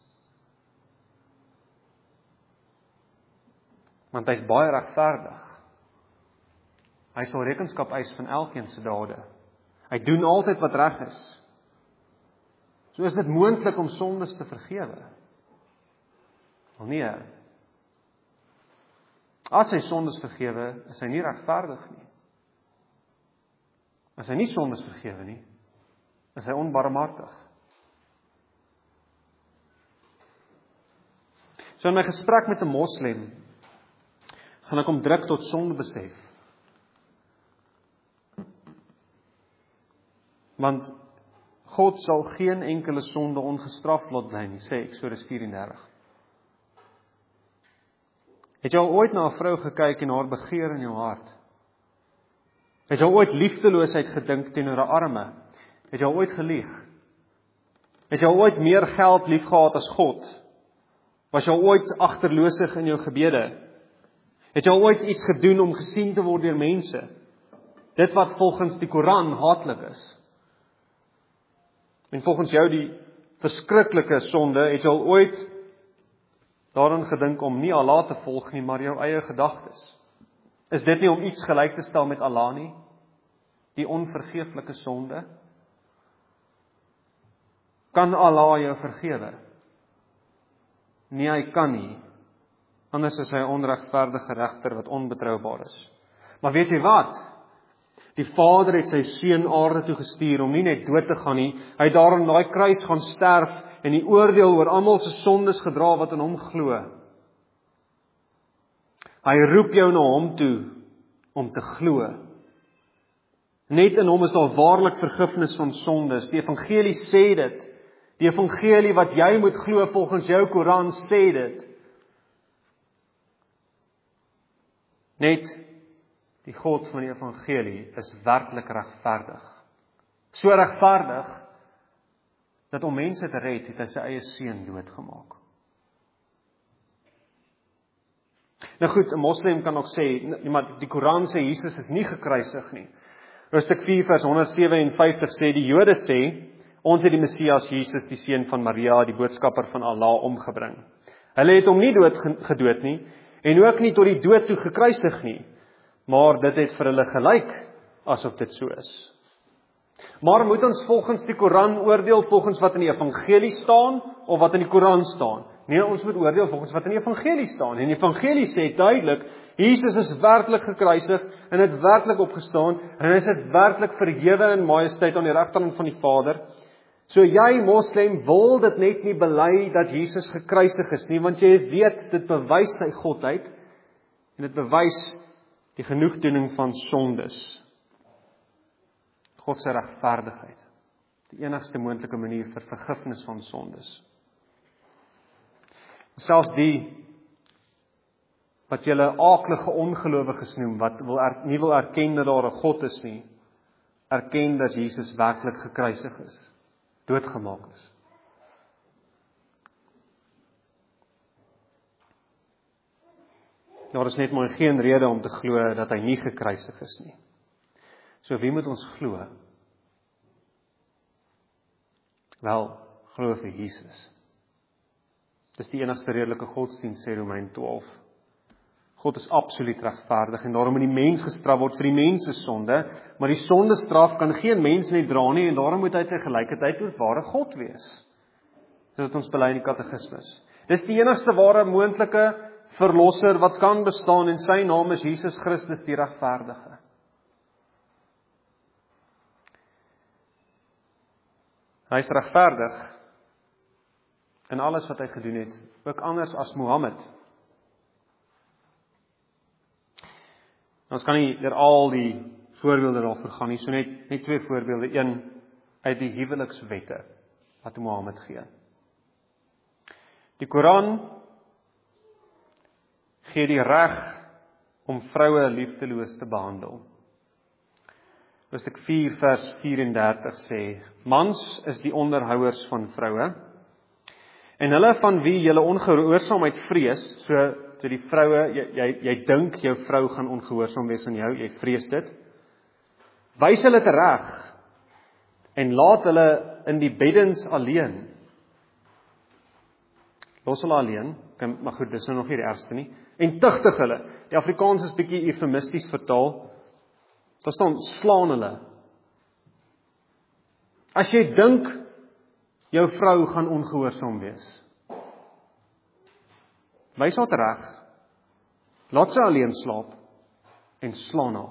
Want hy is baie regverdig. Hy sal rekenskap eis van elkeen se dade. Hy doen altyd wat reg is. So is dit moontlik om sondes te vergewe? Wel nee. As hy sondes vergewe, is hy nie regverdig nie. As hy nie sondes vergewe nie, is hy onbarmhartig. So in my gesprek met 'n moslim, gaan ek hom druk tot sondebesef. Want God sal geen enkele sonde ongestraf laat bly nie, sê Eksodus 34. Het jy al ooit na 'n vrou gekyk en haar begeer in jou hart? Het jy al ooit liefdeloosheid gedink teenoor 'n arme? Het jy al ooit gelieg? Het jy al ooit meer geld liefgehad as God? Was jy al ooit agterloosig in jou gebede? Het jy al ooit iets gedoen om gesien te word deur mense? Dit wat volgens die Koran haatlik is. En volgens jou die verskriklike sonde, het jy al ooit daarin gedink om nie Allah te volg nie, maar jou eie gedagtes? Is dit nie om iets gelyk te stel met Allah nie? Die onvergeeflike sonde? Kan Allah jou vergewe? Nee, hy kan nie. Anders is hy 'n onregverdige regter wat onbetroubaar is. Maar weet jy wat? Die Vader het sy seun aarde toe gestuur om nie net dood te gaan nie, hy het daar aan daai kruis gaan sterf en die oordeel oor almal se sondes gedra wat in hom glo. Hy roep jou na hom toe om te glo. Net in hom is daar waarlik vergifnis van sondes. Die evangelie sê dit. Die evangelie wat jy moet glo volgens jou Koran sê dit. Net die God van die evangelie is werklik regverdig. So regverdig, dat om mense te red, het hy sy eie seun doodgemaak. Nou goed, 'n moslim kan ook sê, maar die Koran sê Jesus is nie gekruisig nie. Hoofstuk 4 vers 157 sê, die Jode sê, ons het die Messias Jesus, die seun van Maria, die boodskapper van Allah, omgebring. Hulle het hom nie gedood nie, en ook nie tot die dood toe gekruisig nie, maar dit het vir hulle gelyk asof dit so is. Maar moet ons volgens die Koran oordeel volgens wat in die evangelie staan, of wat in die Koran staan? Nee, ons moet oordeel volgens wat in die evangelie staan. En die evangelie sê duidelik, Jesus is werklik gekruisig, en het werklik opgestaan, en hy is werklik verhewe in majesteit aan die regterhand van die Vader. So jy, moslim, wil dit net nie bely dat Jesus gekruisig is nie, want jy weet, dit bewys sy godheid, en dit bewys die genoegdoening van sondes. God se regverdigheid. Die enigste moontlike manier vir vergifnis van sondes. Selfs die wat julle aaklige ongelowiges noem, wat nie wil erken dat daar 'n God is nie, erken dat Jesus werklik gekruisig is, doodgemaak is. Daar is net maar geen rede om te glo dat hy nie gekruisig is nie. So wie moet ons glo? Wel, glo vir Jesus. Dis die enigste redelike godsdienst, sê Romeine 12. God is absoluut regverdig en daarom moet die mens gestraf word vir die mens se sonde, maar die sondestraf kan geen mens net dra nie en daarom moet hy tegelykertyd ook ware God wees. Dis wat ons bely in die katekismes. Dis die enigste ware moontlike verlosser wat kan bestaan en sy naam is Jesus Christus die regverdige. Hy is regverdig in alles wat hy gedoen het, ook anders as Mohammed. Ons kan nie deur al die voorbeelde daarvoor gaan nie, so net twee voorbeelde, een uit die huwelikswette wat Mohammed gee. Die Koran gee die reg om vroue liefdeloos te behandel. Hoofstuk 4 vers 34 sê, mans is die onderhouers van vroue, en hulle van wie julle ongehoorsaamheid vrees, so die vroue, jy dink jou vrou gaan ongehoorsaam wees aan jou, jy vrees dit, wys hulle tereg, en laat hulle in die beddens alleen. Los hulle alleen, maar goed, dis nou nog nie die ergste nie, en tugtig hulle, die Afrikaans is bietjie eufemisties vertaal, daar staan, slaan hulle. As jy dink, jou vrou gaan ongehoorsaam wees, wys haar tereg, laat sy alleen slaap, en slaan haar.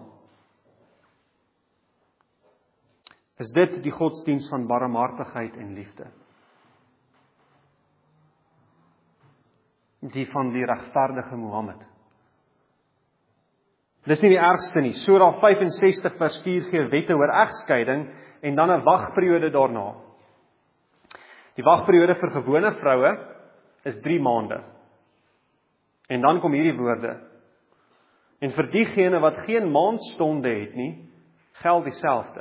Is dit die godsdienst van barmhartigheid en liefde? Die van die regverdige Mohammed. Dis nie die ergste nie. Surah 65 vers 4 gee wette oor egskeiding en dan 'n wagperiode daarna. Die wagperiode vir gewone vroue is 3 maande. En dan kom hierdie woorde. En vir diegene wat geen maandstonde het nie, geld dieselfde.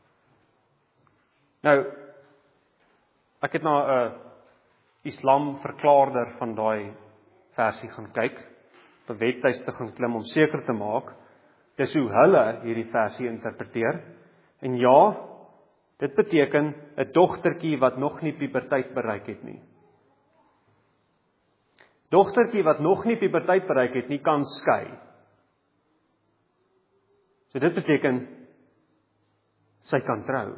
Nou, ek het na 'n Islam verklaarder van daai versie gaan kyk, op 'n webtuiste gaan klim om seker te maak, dis hoe hulle hierdie versie interpreteer. En ja, dit beteken 'n dogtertjie wat nog nie puberteit bereik het nie. Dogtertjie wat nog nie puberteit bereik het nie, kan skei. So dit beteken, sy kan trou.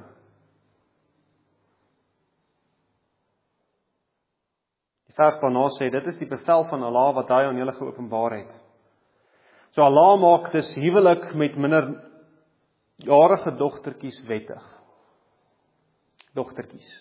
Die vers daarna sê, dit is die bevel van Allah wat hy aan julle geopenbaar het. So Allah maak dus huwelik met minderjarige dogtertjies wettig. Dogtertjies.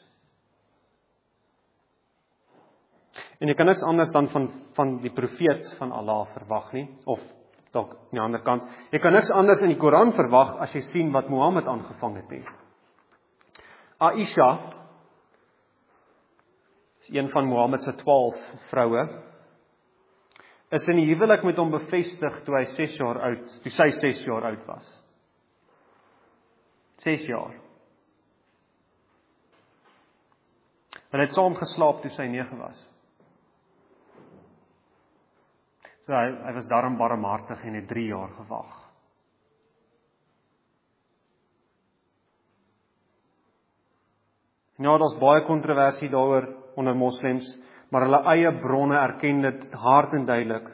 En jy kan niks anders dan van die profeet van Allah verwag nie, of dalk aan die ander kant, jy kan niks anders in die Koran verwag as jy sien wat Mohammed aangevang het nie. Aisha is een van Mohammed se 12 vroue, is in die huwelik met hom bevestig toe sy 6 jaar oud was. 6 jaar. Hulle het saam geslaap toe sy 9 was. So hy was daarom barmhartig en het 3 jaar gewag. Ja, daar's baie kontroversie daaroor onder moslems, maar hulle eie bronne erken dit hard en duidelik.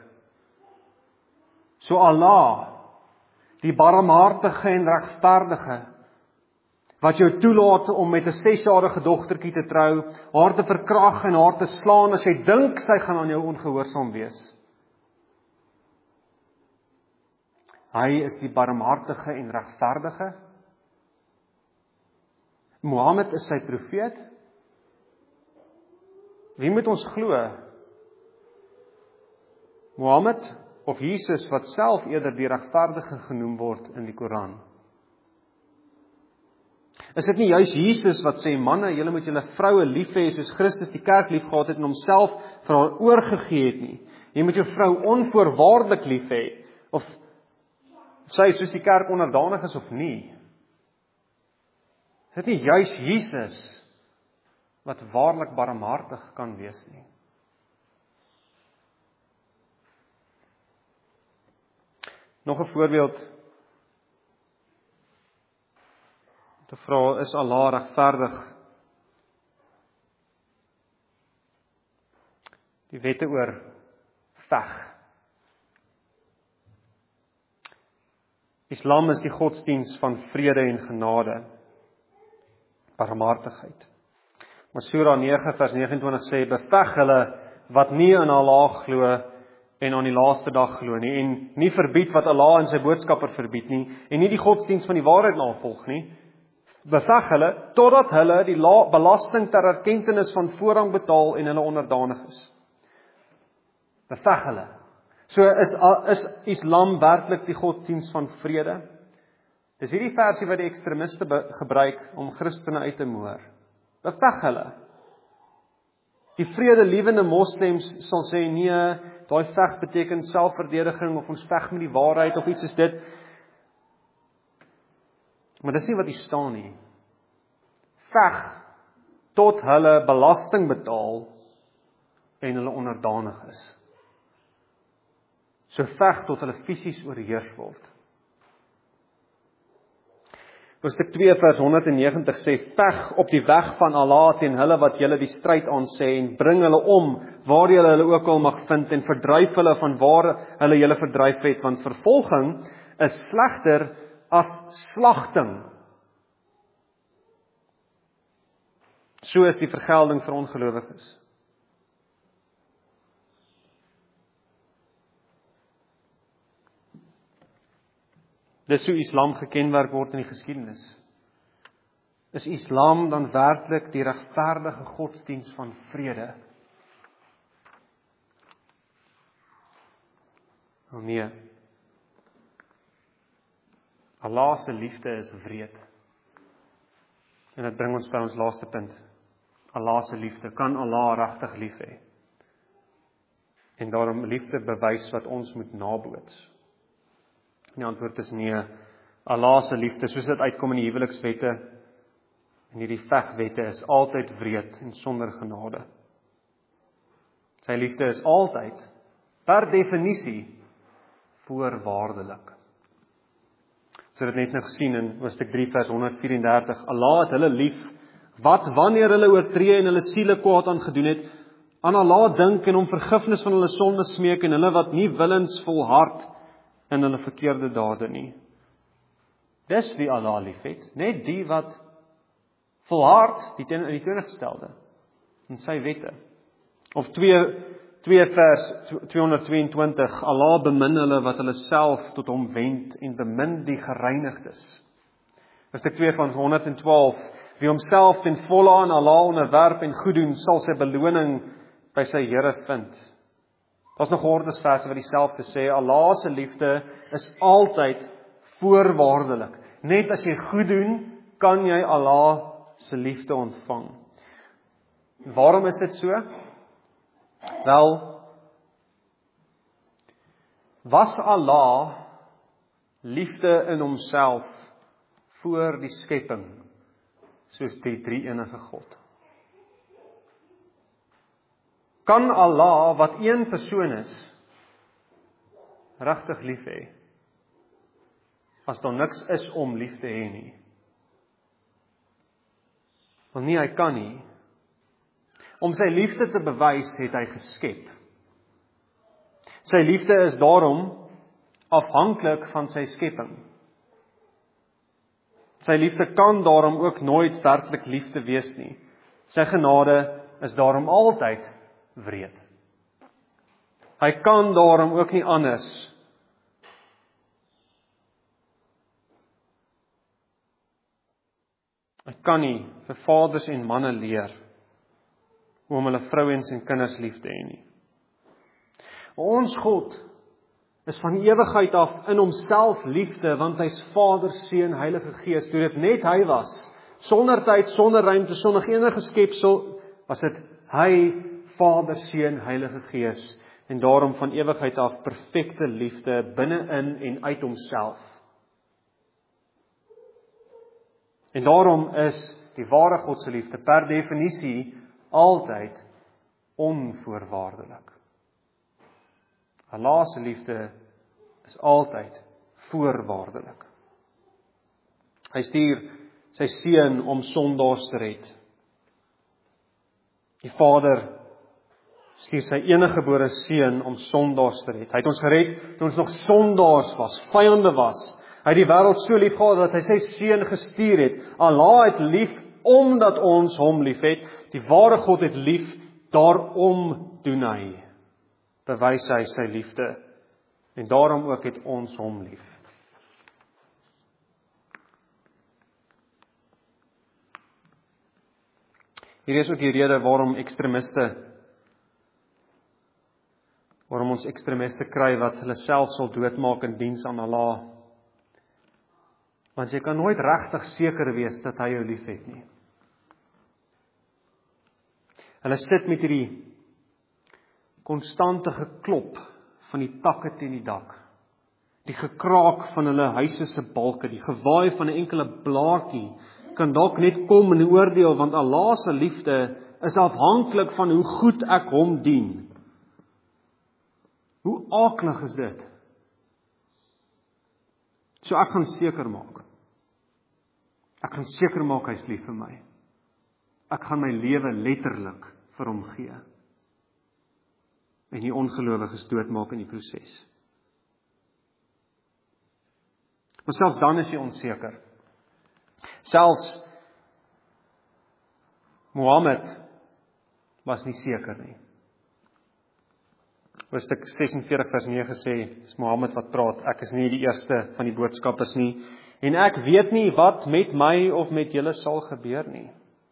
So Allah, die barmhartige en regverdige, wat jou toelaat om met 'n 6-jarige dogtertjie te trou, haar te verkrag en haar te slaan as jy dink sy gaan aan jou ongehoorsaam wees. Hy is die barmhartige en regverdige. Mohammed is sy profeet. Wie moet ons glo? Mohammed of Jesus wat self eerder die regverdige genoem word in die Koran? Is dit nie juis Jesus wat sê, manne, julle moet julle vroue lief hê soos Christus die kerk lief gehad het en homself vir haar oorgegee het nie? Jy moet jou vrou onvoorwaardelik lief hê, of sy soos die kerk onderdanig is of nie? Is dit nie juis Jesus wat waarlik barmhartig kan wees nie? Nog 'n voorbeeld. Te vra, is Allah regverdig? Die wette oor veg. Islam is die godsdiens van vrede en genade, barmhartigheid. Maar Surah 9 vers 29 sê, beveg hulle wat nie in Allah glo en aan die laaste dag glo nie, en nie verbied wat Allah en sy boodskapper verbied nie, en nie die godsdiens van die waarheid navolg nie. Beveg hulle totdat hulle die belasting ter erkentenis van voorrang betaal en hulle onderdanig is. Beveg hulle. So is Islam werklik die godsdiens van vrede? Dis hierdie versie wat die ekstremiste gebruik om Christene uit te moor. Beveg hulle. Die vredelievende moslems sal sê, nee, daai veg beteken selfverdediging, of ons veg met die waarheid, of iets soos dit. Maar dis nie wat hier staan nie. Veg tot hulle belasting betaal en hulle onderdanig is. So veg tot hulle fisies oorheers word. Hoofstuk 2 vers 190 sê, veg op die weg van Allah teen hulle wat julle die stryd aansê, en bring hulle om waar julle hulle ook al mag vind, en verdryf hulle van waar hulle julle verdryf het, want vervolging is slegter as slagting. So is die vergelding vir ongelowiges. Dis hoe Islam gekenmerk word in die geskiedenis. Is Islam dan werklik die regverdige godsdiens van vrede? Oh nee. Allah se liefde is wreed. En dit bring ons by ons laaste punt. Allah se liefde. Kan Allah regtig lief hê? En daarom liefde bewys wat ons moet naboots. En die antwoord is nee. Allah se liefde, soos dit uitkom in die huwelikswette en hierdie vegwette, is altyd wreed en sonder genade. Sy liefde is altyd, per definisie, voorwaardelik. So dit net nou gesien in hoofstuk 3 vers 134. Allah het hulle lief, wat wanneer hulle oortree en hulle siele kwaad aangedoen het, aan Allah dink en om vergifnis van hulle sonde smeek en hulle wat nie willens volhard in hulle verkeerde dade nie. Dis wie Allah lief het, net die wat volhard die teenoorgestelde in sy wette. Of 2 vers 222, Allah bemin hulle wat hulle self tot hom wend en bemin die gereinigdes. Hoofstuk 2 van 112, wie homself ten volle aan Allah onderwerp en goed doen, sal sy beloning by sy Here vind. Daar's nog ordensverse wat dieselfde sê, Allah se liefde is altyd voorwaardelik. Net as jy goed doen, kan jy Allah se liefde ontvang. Waarom is dit so? Wel, was Allah liefde in homself voor die skepping, soos die drie-enige God? Kan Allah, wat een persoon is, regtig lief hê, as daar niks is om lief te hê nie? Want nie, hy kan nie. Om sy liefde te bewys, het hy geskep. Sy liefde is daarom afhanklik van sy skepping. Sy liefde kan daarom ook nooit werklik liefde wees nie. Sy genade is daarom altyd wreed. Hy kan daarom ook nie anders Hy kan nie vir vaders en manne leer hoe om hulle vrouens en kinders lief te hê nie. Ons God is van die ewigheid af in homself liefde, want hy's Vader, Seun, Heilige Gees. Toe dit net hy was, sonder tyd, sonder ruimte, sonder enige skepsel, was dit hy, Vader, Seun, Heilige Gees, en daarom van ewigheid af perfekte liefde binne-in en uit homself. En daarom is die ware God se liefde per definisie altyd onvoorwaardelik. Allah se liefde is altyd voorwaardelik. Hy stuur sy seun om sondaars te red. Die Vader stuur sy eniggebore seun om sondaars te red. Hy het ons gered toe ons nog sondaars was, vyande was. Hy het die wêreld so lief gehad dat hy sy seun gestuur het. Allah het lief omdat ons hom lief het. Die ware God het lief, daarom doen hy. Bewys hy sy liefde. En daarom ook het ons hom lief. Hier is ook die rede waarom ons ekstremiste kry wat hulle self sal doodmaak in diens aan Allah. Want jy kan nooit regtig seker wees dat hy jou lief het nie. Hulle sit met hierdie konstante geklop van die takke teen die dak. Die gekraak van hulle huise se balke, die gewaai van 'n enkele blaartjie kan dalk net kom in 'n oordeel, want Allah se liefde is afhanklik van hoe goed ek hom dien. Hoe aaklig is dit? So ek gaan seker maak. Ek gaan seker maak hy's lief vir my. Ek gaan my lewe letterlik vir hom gee. En die ongelowiges doodmaak in die proses. Maar selfs dan is jy onseker. Selfs Mohammed was nie seker nie. Hoofstuk 46 vers 9 sê, is Mohammed wat praat, ek is nie die eerste van die boodskappers nie, en ek weet nie wat met my of met julle sal gebeur nie.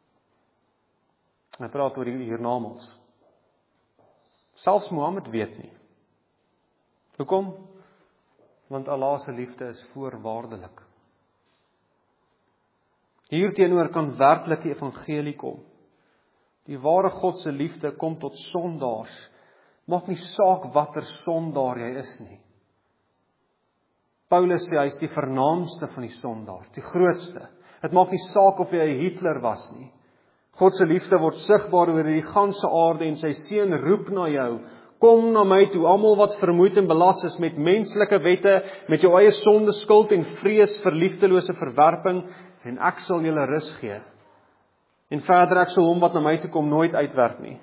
Hy praat oor die hiernamaals. Selfs Mohammed weet nie. Hoekom? Want Allah se liefde is voorwaardelik. Hierteenoor kan werklik die evangelie kom. Die ware God se liefde kom tot sondaars. Maak nie saak watter sondaar jy is nie. Paulus sê hy is die vernaamste van die sondaars, die grootste. Dit maak nie saak of jy 'n Hitler was nie. God se liefde word sigbaar oor die ganse aarde en sy seun roep na jou. Kom na my toe, almal wat vermoeid en belas is met menslike wette, met jou eie sonde, skuld en vrees vir liefdelose verwerping, en ek sal julle rus gee. En verder, ek sal hom wat na my toe kom nooit uitwerp nie.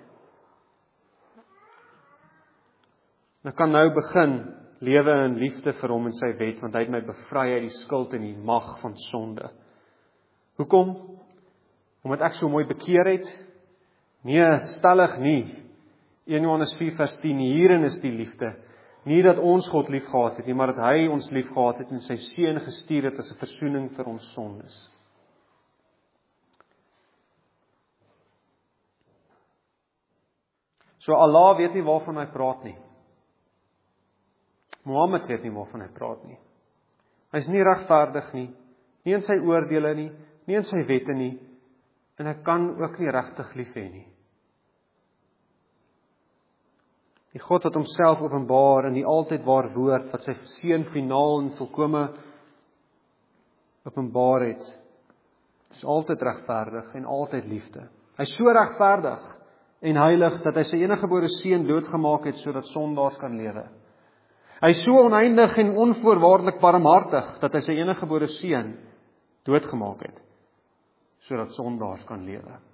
Ek kan nou begin lewe in liefde vir hom en sy wet, want hy het my bevry uit die skuld en die mag van sonde. Hoekom? Omdat ek so mooi bekeer het? Nee, stellig nie. 1 Johannes 4 vers 10, hierin is die liefde. Nie dat ons God lief gehad het nie, maar dat hy ons lief gehad het en sy seun gestuur het as 'n versoening vir ons sondes. So Allah weet nie waarvan hy praat nie. Mohammed weet nie waarvan hy praat nie. Hy is nie regverdig nie, nie in sy oordeele nie, nie in sy wette nie, en hy kan ook nie regtig lief hê nie. Die God wat homself openbaar in die altyd waar woord, wat sy seun finaal en volkome openbaar het, is altyd regverdig en altyd liefde. Hy is so regverdig en heilig, dat hy sy eniggebore seun doodgemaak het, sodat sondaars kan lewe. Hy is so oneindig en onvoorwaardelik barmhartig, dat hy sy eniggebore seun doodgemaak het, sodat sondaars kan lewe.